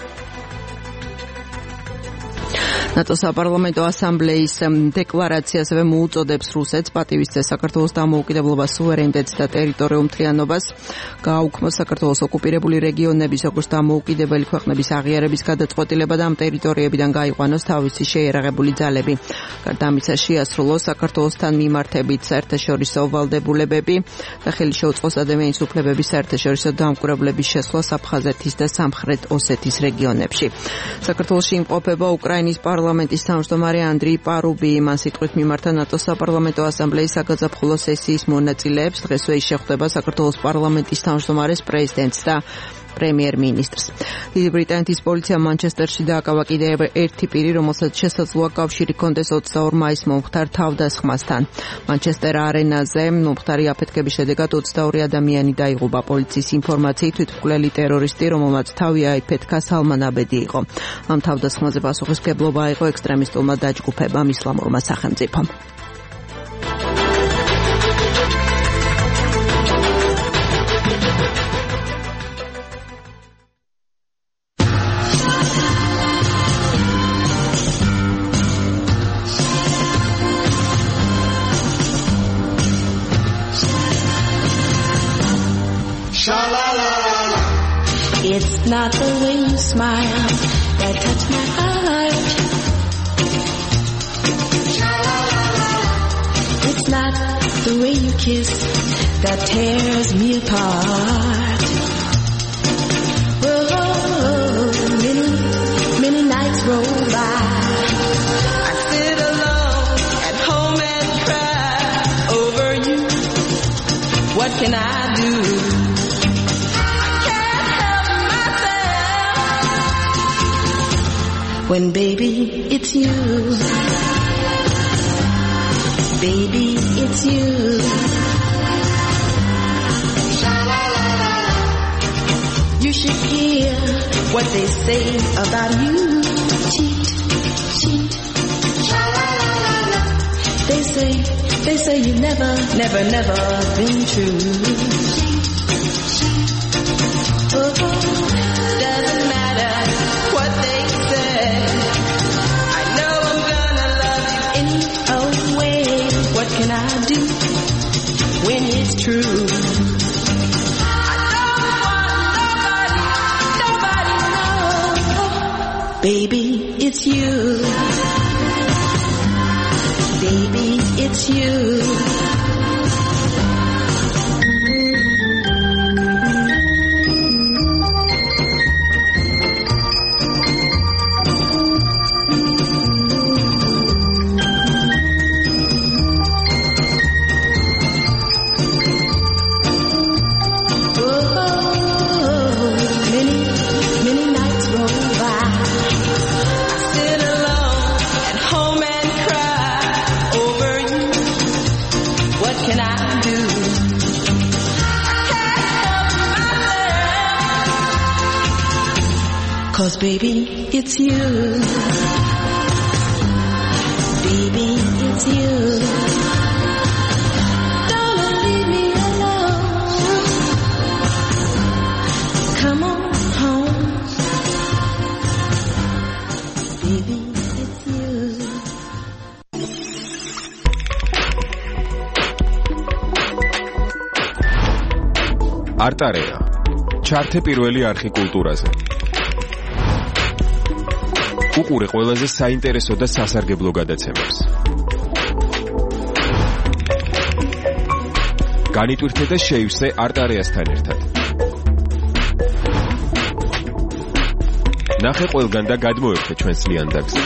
ნატოს საპარლამენტო ასამბლეის დეკლარაცია ასევე მოუწოდებს რუსეთს პატივისცეს საქართველოს დამოუკიდებლობას, სუვერენიტეტს და ტერიტორიულ მთლიანობას, გააუქმოს საქართველოს ოკუპირებული რეგიონების როგორც დამოუკიდებელი ქვეყნების აღიარების გადაწყვეტილება და ამ ტერიტორიებიდან გაიყვანოს თავისი შეიარაღებული ძალები. გარდა ამისა, შეასრულოს საქართველოსთან მიმართებით საერთაშორისო ვალდებულებები და ხელი შეუწყოს ადამიანის უფლებების საერთაშორისო დამკვირვებლების შესვლა აფხაზეთის და სამხრეთ ოსეთის რეგიონებში. საქართველოში იმყოფება უკრაინის პარლამენტის თავმჯდომარე ანდრეი პარუბი. მან სიტყვით მიმართა ნატოს საპარლამენტო ასამბლეის საგაზაფხულო სესიის მონაწილეებს. დღესვე ის შეხვდება საქართველოს პარლამენტის თავმჯდომარეს პრეზიდენტს და პრემიერ-მინისტრს. დიდი ბრიტანეთის პოლიციამ მანჩესტერში დააკავა კიდევ ერთი პირი, რომელსაც შესაძლოა კავშირი ჰქონდეს ოცდაორ მაისს მომხდარ თავდასხმასთან. მანჩესტერ არენაზე მომხდარი აფეთქების შედეგად ოცდაორი ადამიანი დაიღუპა. პოლიციის ინფორმაციით თვითმკვლელი ტერორისტი, რომელმაც თავი აიფეთქა, სალმან აბედი იყო. ამ თავდასხმაზე პასუხისმგებლობა აიღო ექსტრემისტულმა დაჯგუფებამ ისლამურმა სახელმწიფომ. It's not the way you smile that touch my heart. It's not the way you kiss that tears me apart. Oh, many, many nights roll by. I sit alone at home and cry over you. What can I do? when baby it's you. Baby, it's you. You should hear what they say about you. Cheat, cheat. They say, they say you never, never, never been true. Oh, doesn't matter what they say. I know I'm gonna love you any old way. What can I do when it's true? I don't want nobody, nobody knows. Baby, it's you. Baby, it's you. Cause baby, it's you. Baby, it's you. Don't leave me alone. Come on home. Baby, it's you. არტარეა. ჩართე პირველი არხი კულტურაზე. უყურე ყველაზე საინტერესო და სასარგებლო გადაცემებს. განიტვირთე და შეივსე არტარეასთან ერთად. ნახე ყველგან და გადმოერთე ჩვენს ლიანდაგზე.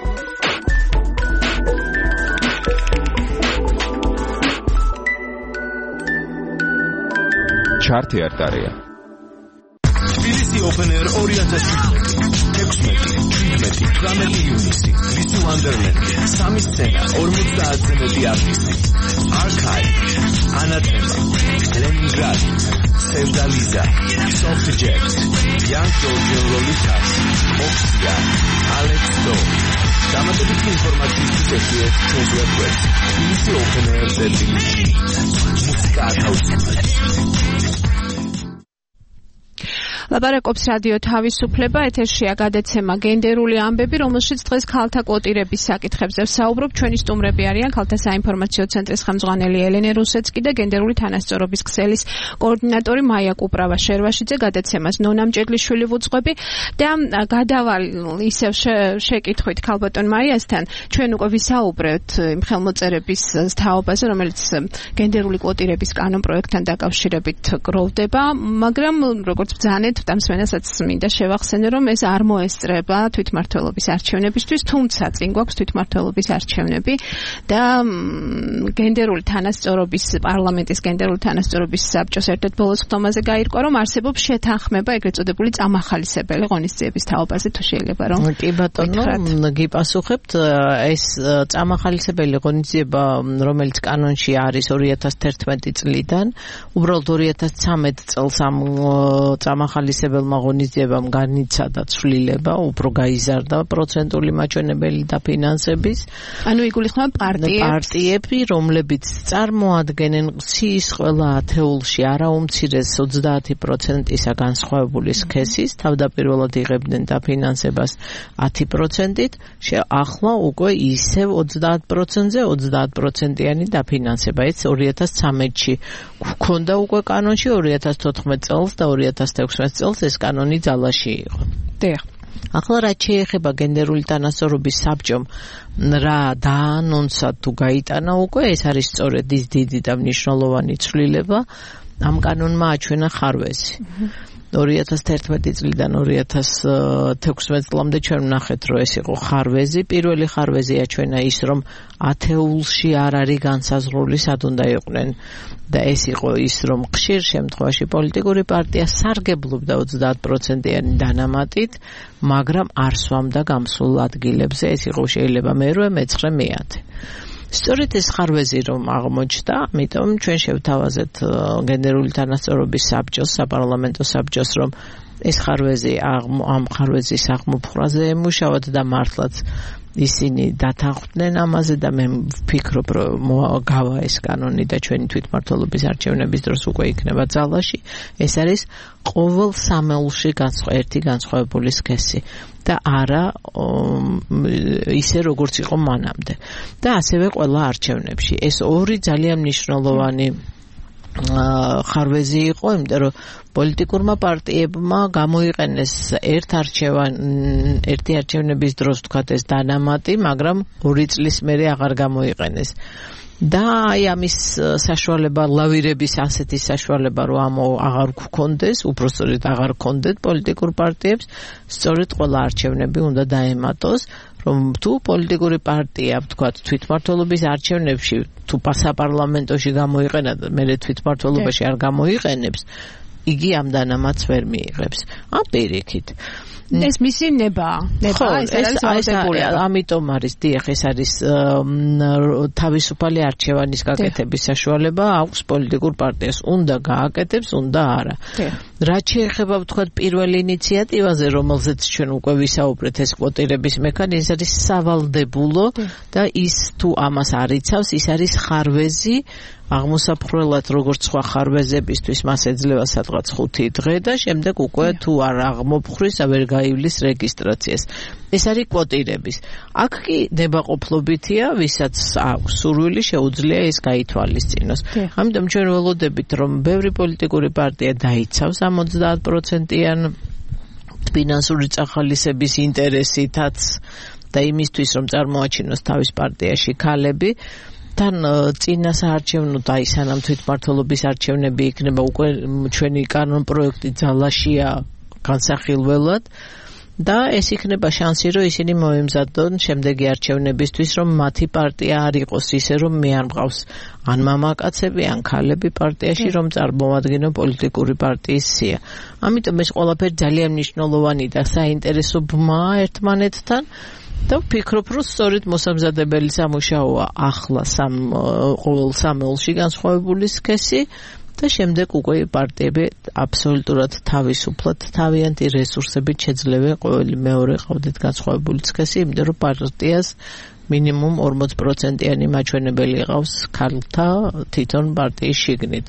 ჩართე არტარეა. თბილისი Open Air ორი ათას შვიდმეტი. ექვსმეტი, შვიდმეტი, თვრამეტი ივნისი, ლისი ვანდერლენდი, სამი სცენა, ორმოცდაათზე მეტი არტისტი, Archive, Anathema, Leningrad, Sevdaliza, Soft Jacks, Young Georgian Lolitas, Oxia, Alex Stone. დამატებითი ინფორმაციის შესწავლით ჩვენს ვებგვერდზე თბილისი Open Air-ზე თბილისში. მუსიკა ათავისუფლებს. ლაპარაკობს რადიო თავისუფლება, ეთერშია გადაცემა გენდერული ამბები, რომელშიც დღეს ქალთა კვოტირების საკითხებზე ვსაუბრობ. ჩვენი სტუმრები არიან ქალთა საინფორმაციო ცენტრის ხელმძღვანელი ელენე რუსეცკი და გენდერული თანასწორობის ქსელის კოორდინატორი მაია კუპრავა-შერვაშიძე. გადაცემას ნონა მჭედლიშვილი ვუძღვები და გადავალ ისევ შეკითხვით ქალბატონ მაიასთან. ჩვენ უკვე ვისაუბრეთ იმ ხელმოწერების თაობაზე, რომელიც გენდერული კვოტირების კანონპროექტთან დაკავშირებით გროვდება, მაგრამ როგორც ბრძანეთ დამსვენასაც მინდა შევახსენე, რომ ეს არ მოესწრება თვითმმართველობის არჩევნებისთვის, თუმცა წინ გვაქვს თვითმმართველობის არჩევნები და გენდერული თანასწორობის პარლამენტის გენდერული თანასწორობის საბჭოს ერთ-ერთ ბოლოს ხდომაზე გაირკვა, რომ არსებობს შეთანხმება ეგრეთ წოდებული წამახალისებელი ღონისძიების თაობაზე, თუ შეიძლება რომ კი ბატონო, გიპასუხებთ, ეს წამახალისებელი ღონისძიება, რომელიც კანონში არის ორი ათას თერთმეტი წლიდან, უბრალოდ ორი ათას ცამეტ წელს ამ წამახალისებელმა ღონისძიებამ განიცადა ცვლილება, უფრო გაიზარდა პროცენტული მაჩვენებელი დაფინანსების. ანუ იგულისხმება პარტიებს, პარტიები, რომლებიც წარმოადგენენ ციის ყველა ათეულში არაუმცირეს ოცდაათი პროცენტისა განსხვავებული სქესის, თავდაპირველად იღებდნენ დაფინანსებას ათი პროცენტით, ახლა უკვე ისევ ოცდაათ პროცენტზე ოცდაათ პროცენტიანი დაფინანსება. ეს ორი ათას ცამეტში გქონდა უკვე კანონში, ორი ათას თოთხმეტ წელს და ორი ათას თექვსმეტ წელს ეს კანონი ძალაში იყო. დიახ. ახლა რაც შეეხება გენდერული თანასწორობის საბჭომ რა დაანონსა თუ გაიტანა უკვე, ეს არის სწორედ ის დიდი და მნიშვნელოვანი ცვლილება, ამ კანონმა აჩვენა ხარვეზი. ორი ათას თერთმეტი წლიდან ორი ათას თექვსმეტ წლამდე ჩვენ ვნახეთ, რომ ეს იყო ხარვეზი. პირველი ხარვეზი აჩვენა ის, რომ ათეულში არ არის განსაზღვრული სად უნდა იყვნენ და ეს იყო ის, რომ ხშირ შემთხვევაში პოლიტიკური პარტია სარგებლობდა ოცდაათ პროცენტიანი დანამატით, მაგრამ არ სვამდა გამსულ ადგილებზე. ეს იყო შეიძლება მერვე, მეცხრე, მეათე. სწორედ ეს ხარვეზი რომ აღმოჩნდა, ამიტომ ჩვენ შევთავაზეთ გენერალური თანასწორობის საბჭოს, საპარლამენტო საბჭოს, რომ ეს ხარვეზი ამ ხარვეზის აღმოფხვრაზე ემუშავათ და მართლაც ისინი დათანხმდნენ ამაზე და მე ვფიქრობ, რომ გავა ეს კანონი და ჩვენი თვითმმართველობის არჩევნების დროს უკვე იქნება ძალაში. ეს არის ყოველ სამეულში ერთი განსხვავებული სქესი და არა ისე როგორც იყო მანამდე. და ასევე ყველა არჩევნებში. ეს ორი ძალიან მნიშვნელოვანი ხარვეზი იყო, იმიტომ რომ პოლიტიკურმა პარტიებმა გამოიყენეს ერთ არჩევან ერთი არჩევნების დროს თქვათ ეს დანამატი, მაგრამ ორი წლის მერე აღარ გამოიყენეს. და აი ამის საშუალება, ლავირების ასეთი საშუალება რომ ამ აღარ გქონდეს, უბრალოდ აღარ გქონდეთ პოლიტიკურ პარტიებს, სწორედ ყველა არჩევნები უნდა დაემატოს, რომ თუ პოლიტიკური პარტია, ვთქვათ, თვითმმართველობის არჩევნებში თუ საპარლამენტოში გამოიყენა და მე თვითმმართველობაში არ გამოიყენებს, იგი ამ დანამატს ვერ მიიღებს. ამ პირიქით ეს მისი ნება, ნება ეს არის ვალდებული. ამიტომ არის, დიახ, ეს არის თავისუფალი არჩევანის გაკეთების საშუალება აქვს პოლიტიკურ პარტიას. უნდა გააკეთებს, უნდა არა. რაც შეეხება, ვთქვათ, პირველ ინიციატივაზე, რომელზეც ჩვენ უკვე ვისაუბრეთ, ეს კვოტირების მექანიზმი, ეს არის სავალდებულო და ის თუ ამას არ იცავს, ის არის ხარვეზი აღმოსაფხრელად, როგორც სხვა ხარვეზებისთვის, მას ეძლევა სადღაც ხუთი დღე და შემდეგ უკვე თუ არ აღმოფხრის, ვერ გაივლის რეგისტრაციას. ეს არის კვოტირების. აქ კი ნებაყოფლობითია, ვისაც აქვს სურვილი, შეუძლია ეს გაითვალისწინოს. ამიტომ ჩვენ ველოდებით, რომ ბევრი პოლიტიკური პარტია დაიცავს ამ ოცდაათ პროცენტიან ფინანსური წახალისების ინტერესითაც და იმისთვის, რომ წარმოაჩინოს თავის პარტიაში ქალები. თან წინა საარჩევნო და ის სანამ თვითმმართველობის არჩევნები იქნება, უკვე ჩვენი კანონ პროექტი ძალაშია განსახილველად და ეს იქნება შანსი, რომ ისინი მოემზადონ შემდეგი არჩევნებისთვის, რომ მათი პარტია არ იყოს ისე, რომ მე არ მყავს ან მამაკაცები, ან ქალები პარტიაში, რომ წარმოადგინო პოლიტიკური პარტიის სია. ამიტომ ეს ყველაფერი ძალიან მნიშვნელოვანი და საინტერესო ბმაა ერთმანეთთან. და ვფიქრობ, რომ სწორედ მოსამზადებელი სამუშაოა ახლა სამ ყოველ სამეულში განსხვავებული სქესი და შემდეგ უკვე პარტიები აბსოლუტურად თავისუფლად თავიანთი რესურსებით შეძლება ყოველი მეორე ყავდეთ განსხვავებული სქესი, იმიტომ რომ პარტიას მინიმუმ ორმოც პროცენტიანი მაჩვენებელი ყავს ქალთა თვითონ პარტიის შიგნით.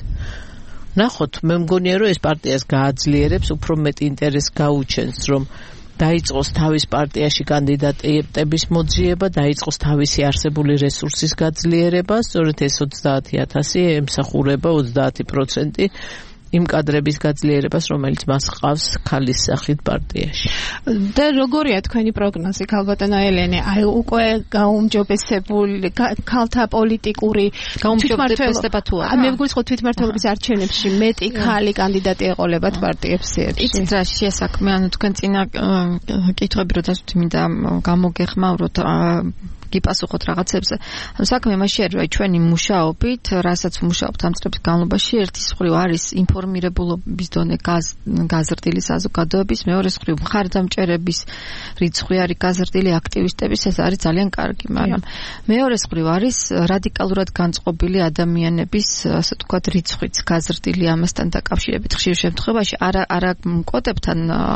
ნახოთ, მე მგონია, რომ ეს პარტიას გააძლიერებს, უფრო მეტ ინტერესს გაუჩენს, რომ დაიწყოს თავის პარტიაში კანდიდატების მოძიება, დაიწყოს თავისი არსებული რესურსის გაძლიერება, სწორედ ეს ოცდაათი ათასი ემსახურება ოცდაათი პროცენტი იმ კადრების გაძლიერებას, რომელიც მას ყავს ქალის სახით პარტიაში. და როგორია თქვენი პროგნოზი, ქალბატონო ელენე? აი უკვე გაუმჯობესებული ქალთა პოლიტიკური გაუმჯობესება თუ არა? მე ვგულისხმობ თვითმმართველობის არჩევნებში მეტი ქალი კანდიდატი ეყოლებათ პარტიებს. იცით რა შესაქმე, ანუ თქვენ წინა კითხვები რო დასვით, მინდა გამოგეხმაუროთ გიპასუხოთ რაღაცებზე. საქმე მასშია, რომ ჩვენი მუშაობით, რასაც ვმუშაობთ ამ წლების განმავლობაში, ერთის მხრივ არის ინფორმირებულობის დონე გაზრდილი საზოგადოების, მეორეს მხრივ მხარდამჭერების რიცხვი არის გაზრდილი, აქტივისტების, ეს არის ძალიან კარგი, მაგრამ მეორეს მხრივ არის რადიკალურად განწყობილი ადამიანების, ასე ვთქვათ, რიცხვიც გაზრდილი ამასთან დაკავშირებით ხშირ შემთხვევაში არა არა კოტებთან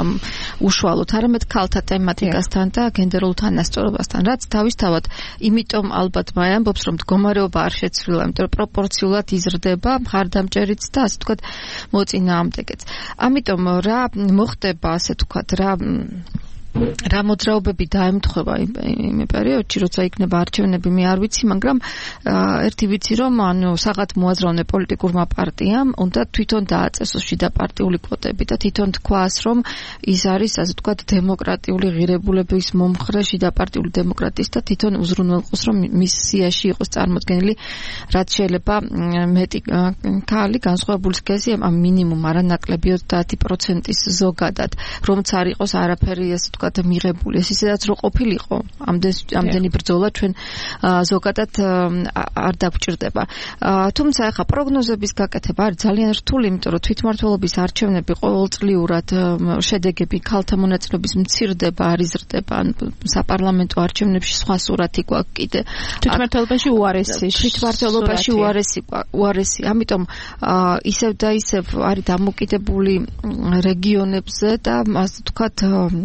უშუალოდ, არამედ ქალთა თემატიკასთან და გენდერულ თანასწორობასთან, რაც თავისთავად იმიტომ ალბათ მე ამბობს, რომ მდგომარეობა არ შეცვლილა, იმიტომ რომ პროპორციულად იზრდება მხარდამჭერიც და ასე ვთქვათ მოწინააღმდეგეც. ამიტომ რა მოხდება, ასე ვთქვათ, რა რა მოძრაობები დაემთხვევა იმ პერიოდში, როცა იქნება არჩევნები, მე არ ვიცი, მაგრამ ერთი ვიცი, რომ ანუ საღად მოაზროვნე პოლიტიკურმა პარტიამ უნდა თვითონ დააწესოს შიდა პარტიული კვოტები და თვითონ თქვას, რომ ის არის, ასე ვთქვათ, დემოკრატიული ღირებულების მომხრე შიდა პარტიული დემოკრატიის და თვითონ უზრუნველყოს, რომ მის სიაში იყოს წარმოდგენილი, რაც შეიძლება მეტი ქალი განსხვავებული სქესი, ამ მინიმუმ არანაკლები ოცდაათი პროცენტის ზოგადად, რომც არ იყოს არაფერი, ასე ვთქვათ, მიღებული. ეს ისედაც რო ყოფილიყო, ამდენი ბრძოლა ჩვენ ზოგადად არ დაგჭირდება. თუმცა ახლა პროგნოზების გაკეთება არის ძალიან რთული, იმიტომ რომ თვითმმართველობის არჩევნები ყოველწლიურად შედეგები ქალთა მონაწილეობის მცირდება, არ იზრდება, საპარლამენტო არჩევნებში სხვა სურათი გვაქვს კიდე. თვითმმართველობაში უარესი. თვითმმართველობაში უარესი უარესი. ამიტომ ისევ და ისევ არის დამოკიდებული რეგიონებზე და ასე ვთქვათ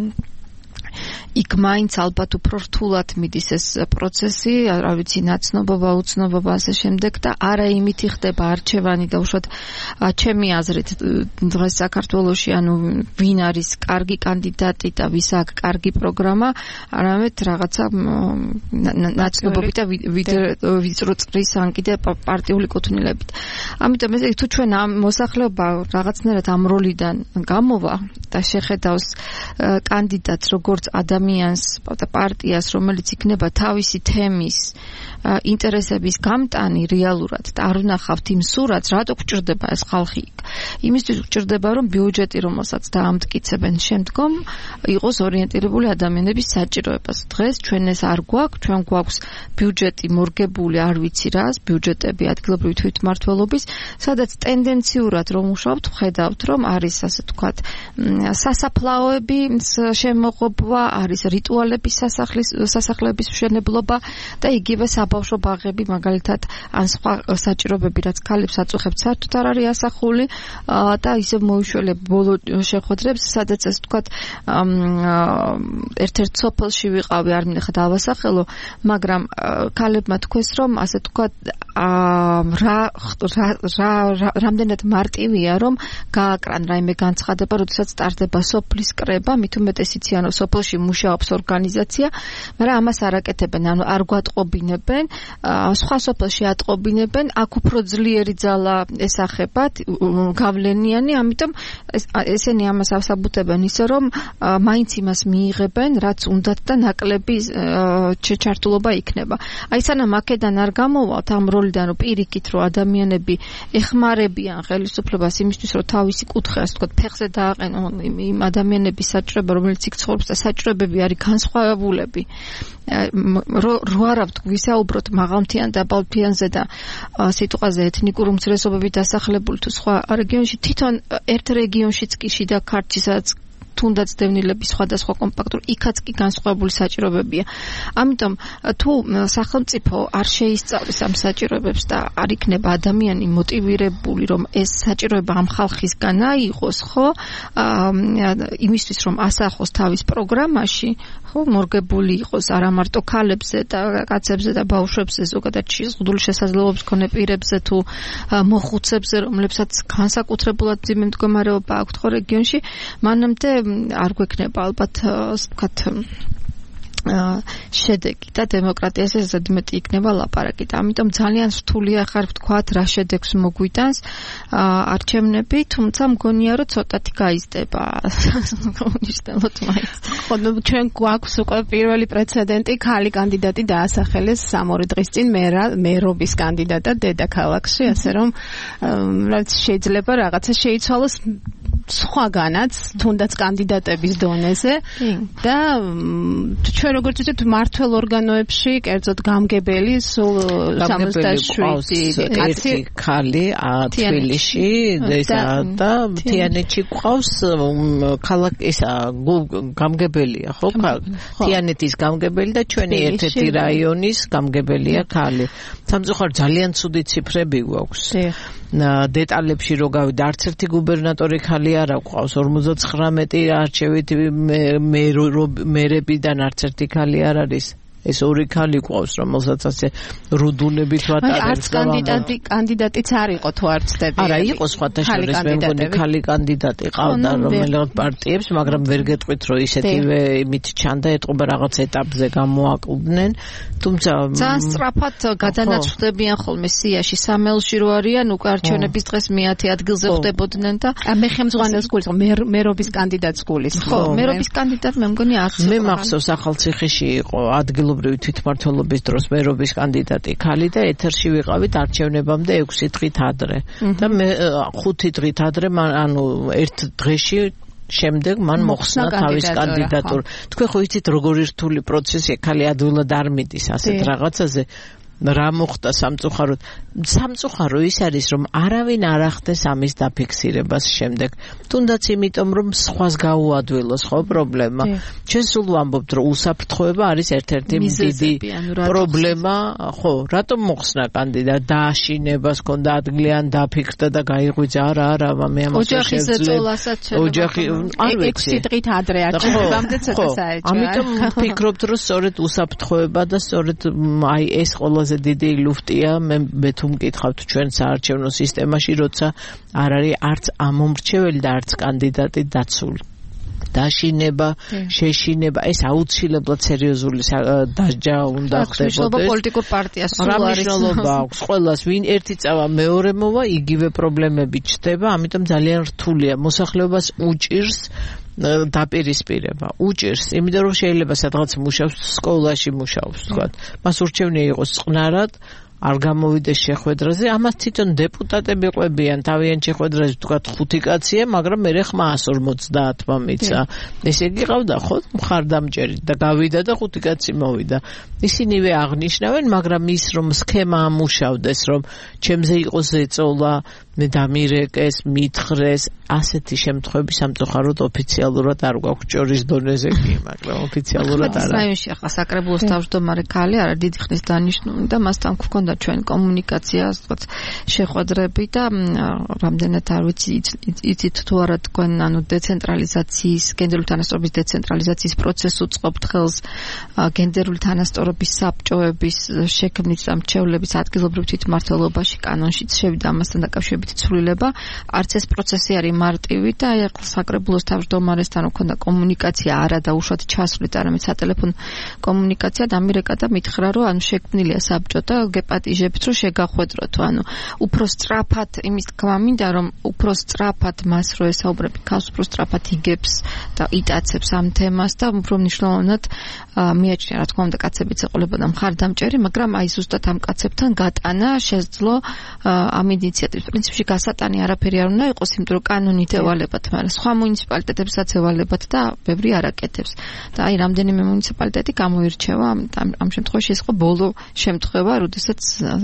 იქ მაინც ალბათ უფრო რთულად მიდის ეს პროცესი, რა ვიცი, ნაცნობობა, უცნობობა ასე შემდეგ და არა იმითი ხდება არჩევანი და უშუალოდ ჩემი აზრით დღეს საქართველოში ანუ ვინ არის კარგი კანდიდატი და ვის აქვს კარგი პროგრამა, არამედ რაღაცა ნაცნობობით და ვიწრო წრის ან კიდე პარტიული კუთვნილებით. ამიტომ ეს თუ ჩვენ ამ მოსახლეობა რაღაცნაირად ამ როლიდან გამოვა და შეხედავს კანდიდატს როგორც ადამიანს და პარტიას, რომელიც იქნება თავისი თემის ინტერესების გამტანი რეალურად და არ უნახავთ იმ სურათს, რატო გჭირდება ეს ხალხი? იმისთვის გჭირდება, რომ ბიუჯეტი, რომელსაც დაამტკიცებენ შემდგომ, იყოს ორიენტირებული ადამიანების საჭიროებას. დღეს ჩვენ ეს არ გვაქვს, ჩვენ გვაქვს ბიუჯეტი მორგებული, არ ვიცი რას, ბიუჯეტები ადგილობრივი თვითმმართველობის, სადაც ტენდენციურად რომ ვმუშაობთ, ვხედავთ, რომ არის ასე ვთქვათ, სასაფლაოები შემოღობა, არის რიტუალების სასახლის სასახლების მშენებლობა და იგივე საბავშვო ბაღები, მაგალითად, ან სხვა საჭიროებები, რაც ქალებს აწუხებთ, საერთოდ არ არის ასახული და ისევ მოიშველებ ბოლო შეხვედრებს, სადაც ასე ვთქვათ, ერთ-ერთ სოფელში ვიყავი, არ მინახა დავასახელო, მაგრამ ქალებმა თქვეს, რომ ასე ვთქვათ, რა რამდენად მარტივია, რომ გააკრან რაიმე განცხადება, როდესაც სტარტდება სოფლის კრება, მით უმეტეს იციან, რომ სოფელში მუშაობს ორგანიზაცია, მაგრამ ამას არ აკეთებენ, ანუ არ გვატყობინებენ, სხვა სოფელში ატყობინებენ, აქ უფრო ძლიერი ძალა ესახებათ, გავლენიანი, ამიტომ ესენი ამას ასაბუთებენ ისე, რომ მაინც იმას მიიღებენ, რაც უნდათ და ნაკლები ჩართულობა იქნება. აი სანამ აქედან არ გამოვალთ ამ როლიდან, რომ პირიქით, რომ ადამიანები ეხმარებიან ხელისუფლებას იმისთვის, რომ თავისი კუთხე, ასე ვთქვათ, ფეხზე დააყენონ იმ ადამიანების საჭიროება, რომელიც იქ ცხოვრობს და საჭიროებები არის განსხვავებულები. რო არა ვისაუბროთ მაღალმთიან დაბალმთიანზე და სიტყვაზე ეთნიკური უმცირესობები დასახლებული თუ სხვა რეგიონში, თვითონ ერთ რეგიონშიც კი შიდა ქართლში, სადაც თუნდაც დევნილების სხვადასხვა კომპაქტური, იქაც კი განსხვავებული საჭიროებებია. ამიტომ თუ სახელმწიფო არ შეისწავლის ამ საჭიროებებს და არ იქნება ადამიანი მოტივირებული, რომ ეს საჭიროება ამ ხალხისგან აიღოს, ხო, იმისთვის რომ ასახოს თავის პროგრამაში, ხო, მორგებული იყოს არა მარტო ქალებზე და კაცებზე და ბავშვებზე, ზოგადად შეზღუდული შესაძლებლობების მქონე პირებზე თუ მოხუცებზე, რომლებსაც განსაკუთრებულად მძიმე მდგომარეობა აქვთ ხო რეგიონში, მანამდე არ გვექნება ალბათ ვთქვათ შედეგი და დემოკრატიაზე ზედმეტი იქნება ლაპარაკი. ამიტომ ძალიან რთულია ხარ ვთქვათ რა შედეგს მოგვიტანს არჩევნები, თუმცა მგონია რომ ცოტათი გაიზრდება უნიშნელოდ მაინც. ხო, ჩვენ გვაქვს უკვე პირველი პრეცედენტი, ქალი კანდიდატი დაასახელეს სამორი დღის წინ მერობის კანდიდატად დედაქალაქში, ასე რომ რაც შეიძლება რაღაცა შეიცვალოს სხვაგანაც, თუნდაც კანდიდატების დონეზე და ჩვენ როგორც ვთქვით, მმართველ ორგანოებში, კერძოდ გამგებელი, სულ სამოცდაშვიდი კაცი ქალი თბილისში და თიანეთში გვყავს ქალაქ ისა გამგებელია, ხო? თიანეთის გამგებელი და ჩვენი ერთ-ერთი რაიონის გამგებელია ქალი. სამწუხაროდ ძალიან ცუდი ციფრები გვაქვს. დეტალებში რო გავიდე, არც ერთი გუბერნატორი ქალი არ აყვავს, ორმოცდათხრამეტი არჩევით მერებიდან არც ერთი ქალი არ არის. ეს ორი ქალი ყავს, რომელსაც ასე რუდუნებით ვატარებს. არც კანდიდატი კანდიდატიც არ იყო თუ არ ცდები. არა, იყო სხვათა შორის მე მგონი ქალი კანდიდატი ყავდა რომელიღაც პარტიებს, მაგრამ ვერ გეტყვით რომ ისეთივე იმით ჩანდა ეტყობა რაღაც ეტაპზე გამოაკლდნენ. თუმცა ძალიან სწრაფად გადანაცვლებიან ხოლმე სიაში სამელში რო არიან უკვე არჩევნების დღეს მეათე ადგილზე ხვდებოდნენ და მე ხელმძღვანელს გულის ხო მერობის კანდიდატს გულის ხო მერობის კანდიდატ მე მგონი არც მე მახსოვს ახალციხეში იყო ადგილობრივი თვითმმართველობის დროს მერობის კანდიდატი ქალი და ეთერში ვიყავით არჩევნებამდე ექვსი დღით ადრე და მე ხუთი დღით ადრე ანუ ერთ დღეში შემდეგ მან მოხსნა თავის კანდიდატურა. თქვენ ხო იცით როგორი რთული პროცესია, ქალი ადვილად არ მიდის ასეთ რაღაცაზე. რა მოხდა სამწუხაროდ? სამწუხარო ის არის, რომ არავინ არ ახდენს ამის დაფიქსირებას შემდეგ. თუნდაც იმიტომ, რომ სხვას გაუადვილოს ხო პრობლემა. ჩვენ სულ ვამბობთ, რომ უსაფრთხოება არის ერთ-ერთი დიდი პრობლემა, ხო, რატომ მოხსნა კანდიდატ დააშინებას ქონდა ადგილი ან დაფიქრდა და გაიღვიძა, არა, არა, მე ამას შეძლებ. ოჯახი არ ვიცი. ექვსი დღით ადრე არჩევნებამდე ცოტა საეჭვო. ამიტომ ვფიქრობთ, რომ სწორედ უსაფრთხოება და სწორედ აი ეს ყველაზე დიდი ლუფტია მე მე თუ მკითხავთ ჩვენ საარჩევნო სისტემაში, როცა არ არის არც ამომრჩეველი და არც კანდიდატი დაცული. დაშინება, შეშინება, ეს აუცილებლად სერიოზული დასჯა უნდა ხდებოდეს. მნიშვნელობა პოლიტიკურ პარტიას სულ არის. მნიშვნელობა აქვს ყველას, ვინ ერთი წავა მეორე მოვა, იგივე პრობლემები ჩდება, ამიტომ ძალიან რთულია. მოსახლეობას უჭირს დაპირისპირება, უჭირს, იმიტომ რომ შეიძლება სადღაც მუშაობს, სკოლაში მუშაობს, თქვა. მას ურჩევნია იყოს წყნარად, არ გამოვიდეს შეხვედრაზე, ამას თვითონ დეპუტატები ყვებიან, თავიანთ შეხვედრაზე თქვა ხუთი კაცია, მაგრამ მერე ხმას ორმოცდაათმა მიცა. ესე იგი ყავდა ხო მხარდამჭერი და გავიდა და ხუთი კაცი მოვიდა. ისინივე აღნიშნავენ, მაგრამ ის რომ სქემა ამუშავდეს, რომ ჩემზე იყოს ზეწოლა, მე დამირეკეს, მითხრეს, ასეთი შემთხვევები სამწუხაროდ ოფიციალურად არ გვაქვს ჭორის დონეზე კი, მაგრამ ოფიციალურად არა. რაიონში ახლა საკრებულოს თავმჯდომარე ქალი არა დიდი ხნის დანიშნული და მასთან გვქონდა ჩვენ კომუნიკაცია, ასე შეხვედრები და რამდენად არ ვიცი იცით თუ არა თქვენ ანუ დეცენტრალიზაციის, გენდერული თანასწორობის დეცენტრალიზაციის პროცესს უწყობთ ხელს გენდერული თანასწორობის საბჭოების შექმნის და მრჩევლების ადგილობრივ თვითმმართველობაში კანონშიც შევიდა ამასთან დაკავშირებით ცვლილება. არც ეს პროცესი არის მარტივი და აი ახლა საკრებულოს თავმჯდომარესთან გვქონდა კომუნიკაცია არა და უშუალოდ ჩასვლით, არამედ სატელეფონო კომუნიკაცია დამირეკა და მითხრა რომ ანუ შექმნილია საბჭო და გეპატიჟებთ რომ შეგახვედროთ, ანუ უფრო სწრაფად იმის თქმა მინდა რომ უფრო სწრაფად მას რო ესაუბრები, ქალს უფრო სწრაფად იგებს და იტაცებს ამ თემას და უფრო მნიშვნელოვნად მიაჩნია რა თქმა უნდა კაცებიც ეყოლებოდა მხარდამჭერი, მაგრამ აი ზუსტად ამ კაცებთან გატანა შეძლო ამ ინიციატივის პრინციპში გასატანი არაფერი არ უნდა იყოს, იმიტომ რომ კანონით ევალებათ, მაგრამ სხვა მუნიციპალიტეტებსაც ევალებათ და ბევრი არ აკეთებს. და აი რამდენიმე მუნიციპალიტეტი გამოირჩევა ამ შემთხვევაში, ეს ხო ბოლო შემთხვევა, როდესაც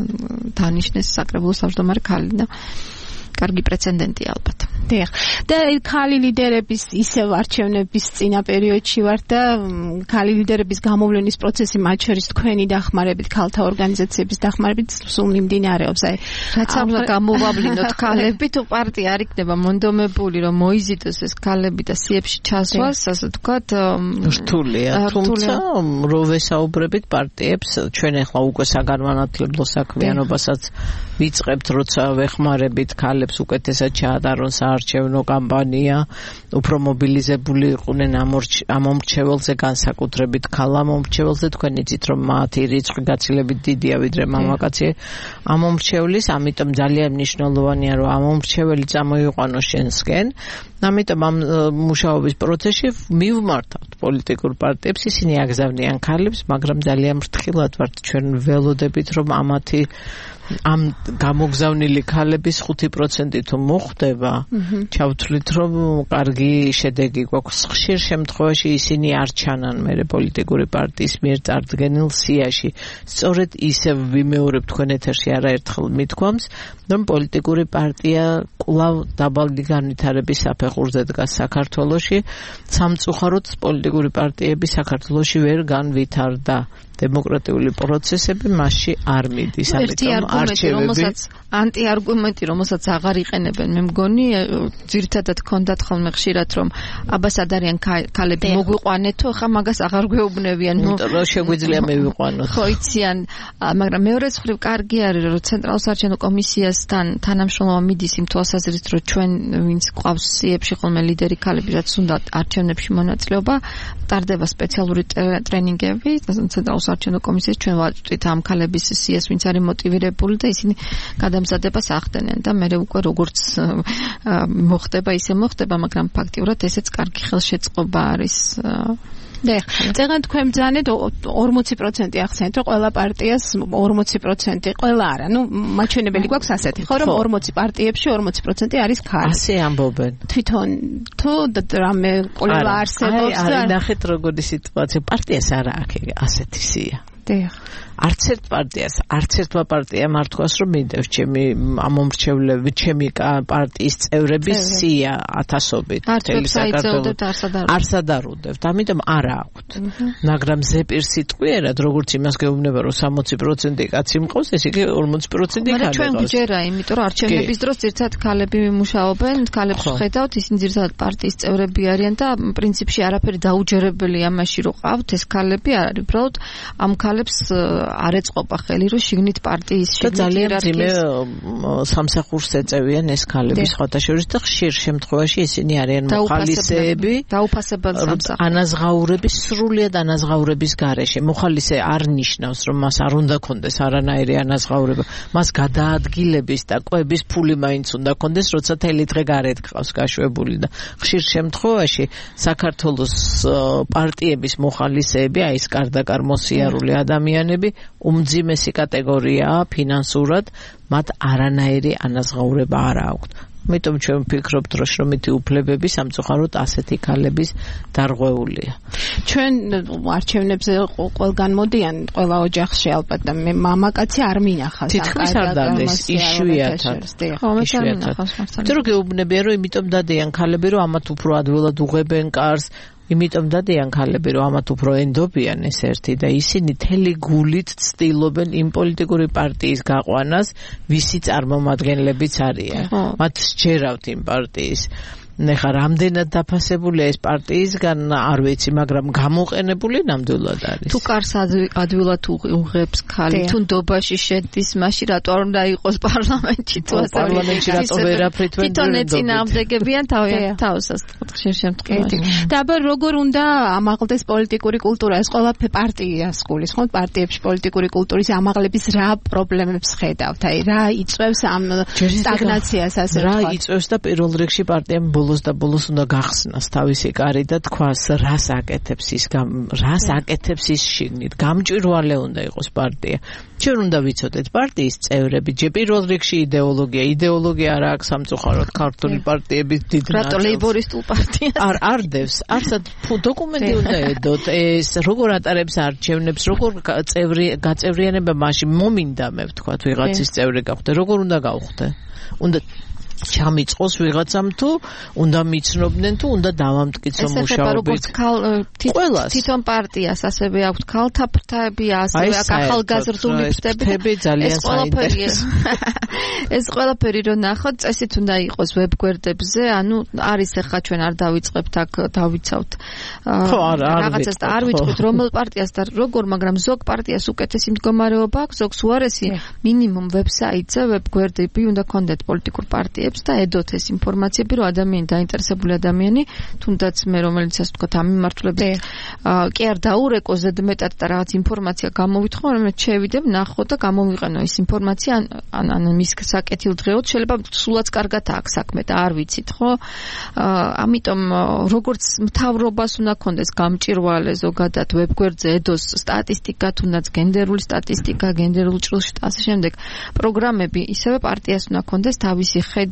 დანიშნეს საკრებულოს თავმჯდომარე ქალი და კარგი პრეცედენტია ალბათ. დიახ. და ქალი ლიდერების ისევ არჩევნების წინა პერიოდში ვარ და ქალი ლიდერების გამოვლენის პროცესი მათ შორის თქვენი დახმარებით, ქალთა ორგანიზაციების დახმარებით სულ მიმდინარეობს. აი, რაც უნდა გამოვავლინოთ ქალები, თუ პარტია არ იქნება მონდომებული, რომ მოიზიდოს ეს ქალები და სიებში ჩასვას, ასე ვთქვათ, რთულია. თუმცა რო ვესაუბრებით პარტიებს, ჩვენ ახლა უკვე საგანმანათლებლო საქმიანობასაც ვიწყებთ, როცა ვეხმარებით ქალებს უკეთესად ჩაატარონ საარჩევნო კამპანია, უფრო მობილიზებული იყვნენ ამომრჩეველზე, განსაკუთრებით ქალ ამომრჩეველზე. თქვენ იცით რომ მათი რიცხვი გაცილებით დიდია ვიდრე მამაკაცი ამომრჩევლის, ამიტომ ძალიან მნიშვნელოვანია რომ ამომრჩეველი წამოიყვანოს შენსკენ. ამიტომ ამ მუშაობის პროცესში მივმართავთ პოლიტიკურ პარტიებს, ისინი აგზავნიან ქალებს, მაგრამ ძალიან ფრთხილად ვართ ჩვენ ველოდებით რომ ამათი ამ გამოგზავნილი ქალების ხუთი პროცენტი თუ მოხდება, ჩავთვლით რომ კარგი შედეგი გვაქვს. ხშირ შემთხვევაში ისინი არ ჩანან მერე პოლიტიკური პარტიის მიერ წარდგენილ სიაში. სწორედ ისევ ვიმეორებ თქვენ ეთერში არაერთხელ მithქვამს, რომ პოლიტიკური პარტია კვლავ დაბალი განვითარების საფეხურზე დგას საქართველოში. სამწუხაროდ პოლიტიკური პარტიები საქართველოში ვერ განვითარდა. დემოკრატიული პროცესები მასში არ მიდის, ამიტომ არჩევები ანტიარგუმენტი, რომელსაც აღარ იყენებენ, მე მგონი, ძირითადად ქონდათ ხოლმე ხშირად, რომ აბას ადარიან ქალები მოგვიყვანეთო, ხა მაგას აღარ გვეუბნებიან, ნუ რა შეგვიძლია მივიყვანოთ. ხო, იციან, მაგრამ მეორე მხრივ კარგი არის, რომ ცენტრალურ საარჩევნო კომისიასთან თანამშრომლობა მიდის იმ თვალსაზრისით, რომ ჩვენ ვინც ყავს სიებში ხოლმე ლიდერი ქალები, რაც უნდა არჩევნებში მონაწილეობა, ტარდება სპეციალური ტრენინგები ცენტრალურ საარჩევნო კომისიაში, ჩვენ ვაწვდით ამ ქალების სიას, ვინც არის მოტივირებული და ისინი გადამზადებას ახდენენ და მე უკვე როგორც მოხდება, ისე მოხდება, მაგრამ ფაქტიურად ესეც კარგი ხელშეწყობა არის. და წეგან თქვენ ბრძანეთ ორმოცი პროცენტი ახსენეთ, რომ ყველა პარტიას ორმოცი პროცენტი, ყველა არა, ნუ მაჩვენებელი გვაქვს ასეთი, ხო, რომ ორმოცი პარტიებში ორმოცი პროცენტი არის ქალი. ასე ამბობენ. თვითონ თუ რამე ყველა არსებობს და ნახეთ როგორი სიტუაცია, პარტიას არა აქვს ასეთი სია. დიახ. არც ერთ პარტიას, არც ერთმა პარტიამ არ თქვას, რომ მინდევს ჩემი ამომრჩევლები, ჩემი პარტიის წევრების სია ათასობით მთელი საქართველოს არსად არ უდევთ, ამიტომ არა აქვთ. მაგრამ ზეპირ სიტყვიერად, როგორც იმას გეუბნება, რომ სამოცი პროცენტი კაცი მყავს, ეს იგი ორმოცი პროცენტი ქალი ყავს. მაგრამ ჩვენ გვჯერა, იმიტომ რომ არჩევნების დროს ძირთად ქალები მუშაობენ, ქალებს ხედავთ, ისინი ძირთად პარტიის წევრები არიან და პრინციპში არაფერი დაუჯერებელი ამაში რო ყავთ, ეს ქალები არ არის, უბრალოდ ამ ქალებს არ ეწყობა ხელი, რომ შიგნით პარტიის შიგნით ძალიან ძიმე სამსახურს ეწევიან ეს ქალები სხვათა შორის და ხშირ შემთხვევაში ისინი არიან მოხალისეები, დაუფასებელ სამსახურს. ანაზღაურების, სრულიად ანაზღაურების გარეშე. მოხალისე არ ნიშნავს, რომ მას არ უნდა კონდეს არანაირი ანაზღაურება. მას გადაადგილების და კვების ფული მაინც უნდა კონდეს, როცა თელი დღე გარეთ გყავს გაშვებული და ხშირ შემთხვევაში საქართველოს პარტიების მოხალისეები, აი ეს კარდაკარ მოსიარული ადამიანები უმძიმესი კატეგორიაა ფინანსურად, მათ არანაირი ანაზღაურება არ აქვთ. ამიტომ ჩვენ ვფიქრობთ, რომ შრომითი უფლებები სამწუხაროდ ასეთი ქალების დარღვეულია. ჩვენ არჩევნებზე ყველგან მოდიან, ყველა ოჯახში ალბათ და მე მამაკაცი არ მინახავს. თითქმის არ დადეს, იშვიათად. ხო, მე არ მინახავს მართლა. იმიტომ რომ გეუბნებიან, რომ იმიტომ დადიან ქალები, რომ ამათ უფრო ადვილად უღებენ კარს. იმიტომ დადიან ქალები, რომ ამათ უფრო ენდობიან ეს ერთი და ისინი თელი გულით ცდილობენ იმ პოლიტიკური პარტიის გაყვანას, ვისი წარმომადგენლებიც არიან. მათ სჯერავთ იმ პარტიის. ნახა რამდენად დაფასებულია ეს პარტიისგან არ ვიცი, მაგრამ გამოყენებული ნამდვილად არის. თუ კარს ადვილად უღებს ქალი, თუ ნდობაში შედის, მაშინ რატო არ უნდა იყოს პარლამენტში? თუ ასე პარლამენტში რატო ვერაფრით ვერ თვითონ ეწინააღმდეგებიან თავიანთ თავს ხშირ შემთხვევაში. და აბა როგორ უნდა ამაღლდეს პოლიტიკური კულტურა? ეს ყველა პარტიას გulis, ხო? პარტიებში პოლიტიკური კულტურის ამაღლების რა პრობლემებს ხედავთ? აი რა იწვევს ამ სტაგნაციას, ასე რა იწვევს და პირველ რიგში პარტიამ ბოლოს და ბოლოს უნდა გახსნას თავისი კარი და თქვას რას აკეთებს ის რას აკეთებს ის შიგნით. გამჭვირვალე უნდა იყოს პარტია. ჩვენ უნდა ვიცოდეთ პარტიის წევრები, ჯერ პირველ რიგში იდეოლოგია, იდეოლოგია არა აქვს სამწუხაროდ ქართული პარტიების დიდ ნაწილს. რატო ლეიბორისტულ პარტიას? არ არ დევს, არსად დოკუმენტი უნდა ედოთ, ეს როგორ ატარებს არჩევნებს, როგორ წევრი გაწევრიანება მაშინ მომინდა მე ვთქვათ ვიღაცის წევრი გახვდე, როგორ უნდა გავხდე? უნდა ჩამიწყოს ვიღაცამ თუ უნდა მიცნობდნენ თუ უნდა დავამტკიცო მუშაობით. თვითონ პარტიას ასევე აქვს ქალთა ფრთები, ასევე აქვს ახალგაზრდული ფრთები. ძალიან საინტერესო. ეს ყველაფერი რო ნახოთ, წესით უნდა იყოს ვებგვერდებზე, ანუ არის ახლა ჩვენ არ დავიწყებთ აქ დავიცავთ. ხო, არა, არ რაღაცას და არ ვიტყვით რომელ პარტიას და როგორ, მაგრამ ზოგ პარტიას უკეთესი მდგომარეობა აქვს, ზოგს უარესი მინიმუმ ვებსაიტზე, ვებგვერდები უნდა კონდეთ პოლიტიკურ პარტიას და ედოთ ეს ინფორმაციები, რომ ადამიანი დაინტერესებული ადამიანი, თუნდაც მე რომელიც ასე ვთქვათ, ამ მიმართულებით კი არ დაურეკო ზედმეტად და რაღაც ინფორმაცია გამოვითხოვ, რომ მე შევიდებ, ნახო და გამოვიყენო ეს ინფორმაცია, ან ან მის საკეთილდღეოდ შეიძლება სულაც კარგად აქვს საქმე და არ ვიცით, ხო? ამიტომ როგორც მთავრობას უნდა კონდეს გამჭირვალე ზოგადად ვებგვერდზე ედოს სტატისტიკა, თუნდაც გენდერული სტატისტიკა, გენდერულ ჭრილში და ასე შემდეგ პროგრამები, ისევე პარტიას უნდა კონდეს თავისი ხედვა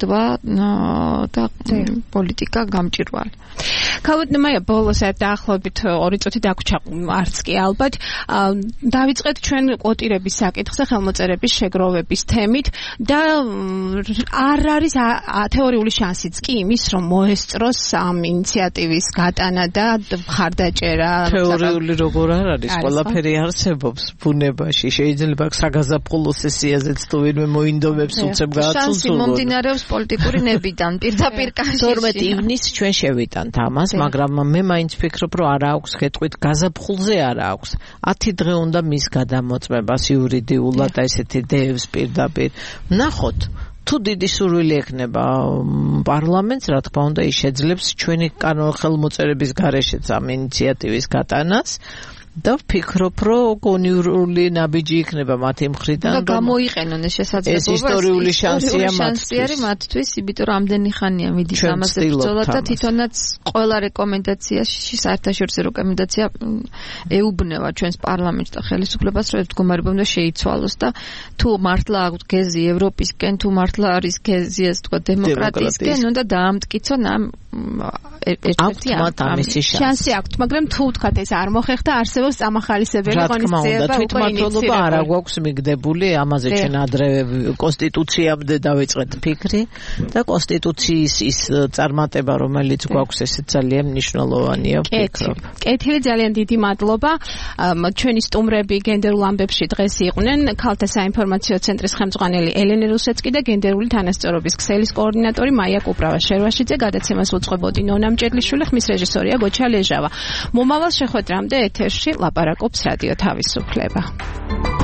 ხედვა და პოლიტიკა გამჭირვალე. ქალბატონია ბოლოს დაახლოებით ორი წუთი დაგვრჩა არც კი ალბათ დავიწყეთ ჩვენ კვოტირების საკითხზე ხელმოწერების შეგროვების თემით და არ არის თეორიული შანსიც კი იმის რომ მოესწროს ამ ინიციატივის გატანა და მხარდაჭერა თეორიული როგორ არ არის ყველაფერი არსებობს ბუნებაში შეიძლება საგაზაფხულო სესიაზეც თუ ვინმე მოინდომებს უცებ გააცულოს შანსი მომდინარეობს პოლიტიკური ნებიდან პირდაპირ კავშირში თორმეტი ივნისს ჩვენ შევიტანთ ამას მაგრამ მე მაინც ვფიქრობ რომ არ აქვს გეტყვით გაზაფხულზე არ აქვს ათი დღე უნდა მის გადამოწმებას იურიდიულად და ესეთი დევს პირდაპირ ნახოთ თუ დიდი სურვილი ექნება პარლამენტს რა თქმა უნდა ის შეძლებს ჩვენი ხელმოწერების გარეშეც ამ ინიციატივის გატანას და ვფიქრობ რომ კონიურული ნაბიჯი იქნება მათი მხრიდან და გამოიყენონ ეს შესაძლებლობა ეს ისტორიული შანსია მათთვის მათთვის იმიტომ რომ ამდენი ხანია მიდის ამაზე ბრძოლა და თვითონაც ყველა რეკომენდაციაში საერთაშორისო რეკომენდაცია ეუბნება ჩვენს პარლამენტს და ხელისუფლებას რომ მდგომარეობა უნდა შეიცვალოს და თუ მართლა აქვს გეზი ევროპისკენ თუ მართლა არის გეზი ეს თქვა დემოკრატიისკენ უნდა დაამტკიცონ ამ ერთ-ერთი ამისი შანსი აქვს მაგრამ თუ თქვათ ეს არ მოხერხდა არსებობს ამახალისებელი ღონისძიება თვითმმართველობა არ აქვს მიგდებული ამაზე ჩვენ ადრე კონსტიტუციამდე დავიწყეთ ფიქრი და კონსტიტუციის ის წარმატება რომელიც გვაქვს ეს ძალიან მნიშვნელოვანია ვფიქრობ. კეთილი ძალიან დიდი მადლობა ჩვენი სტუმრები გენდერულ ამბებში დღეს იყვნენ ქალთა საინფორმაციო ცენტრის ხელმძღვანელი ელენე რუსეცკი და გენდერული თანასწორობის ქსელის კოორდინატორი მაია კუპრავა შერვაშიძე გადაცემას უწყობოდი ნონა მჭედლიშვილი ხმის რეჟისორია გოჩა ლეჟავა. მომავალ შეხვედრამდე ეთერში ლაპარაკობს რადიო თავისუფლება.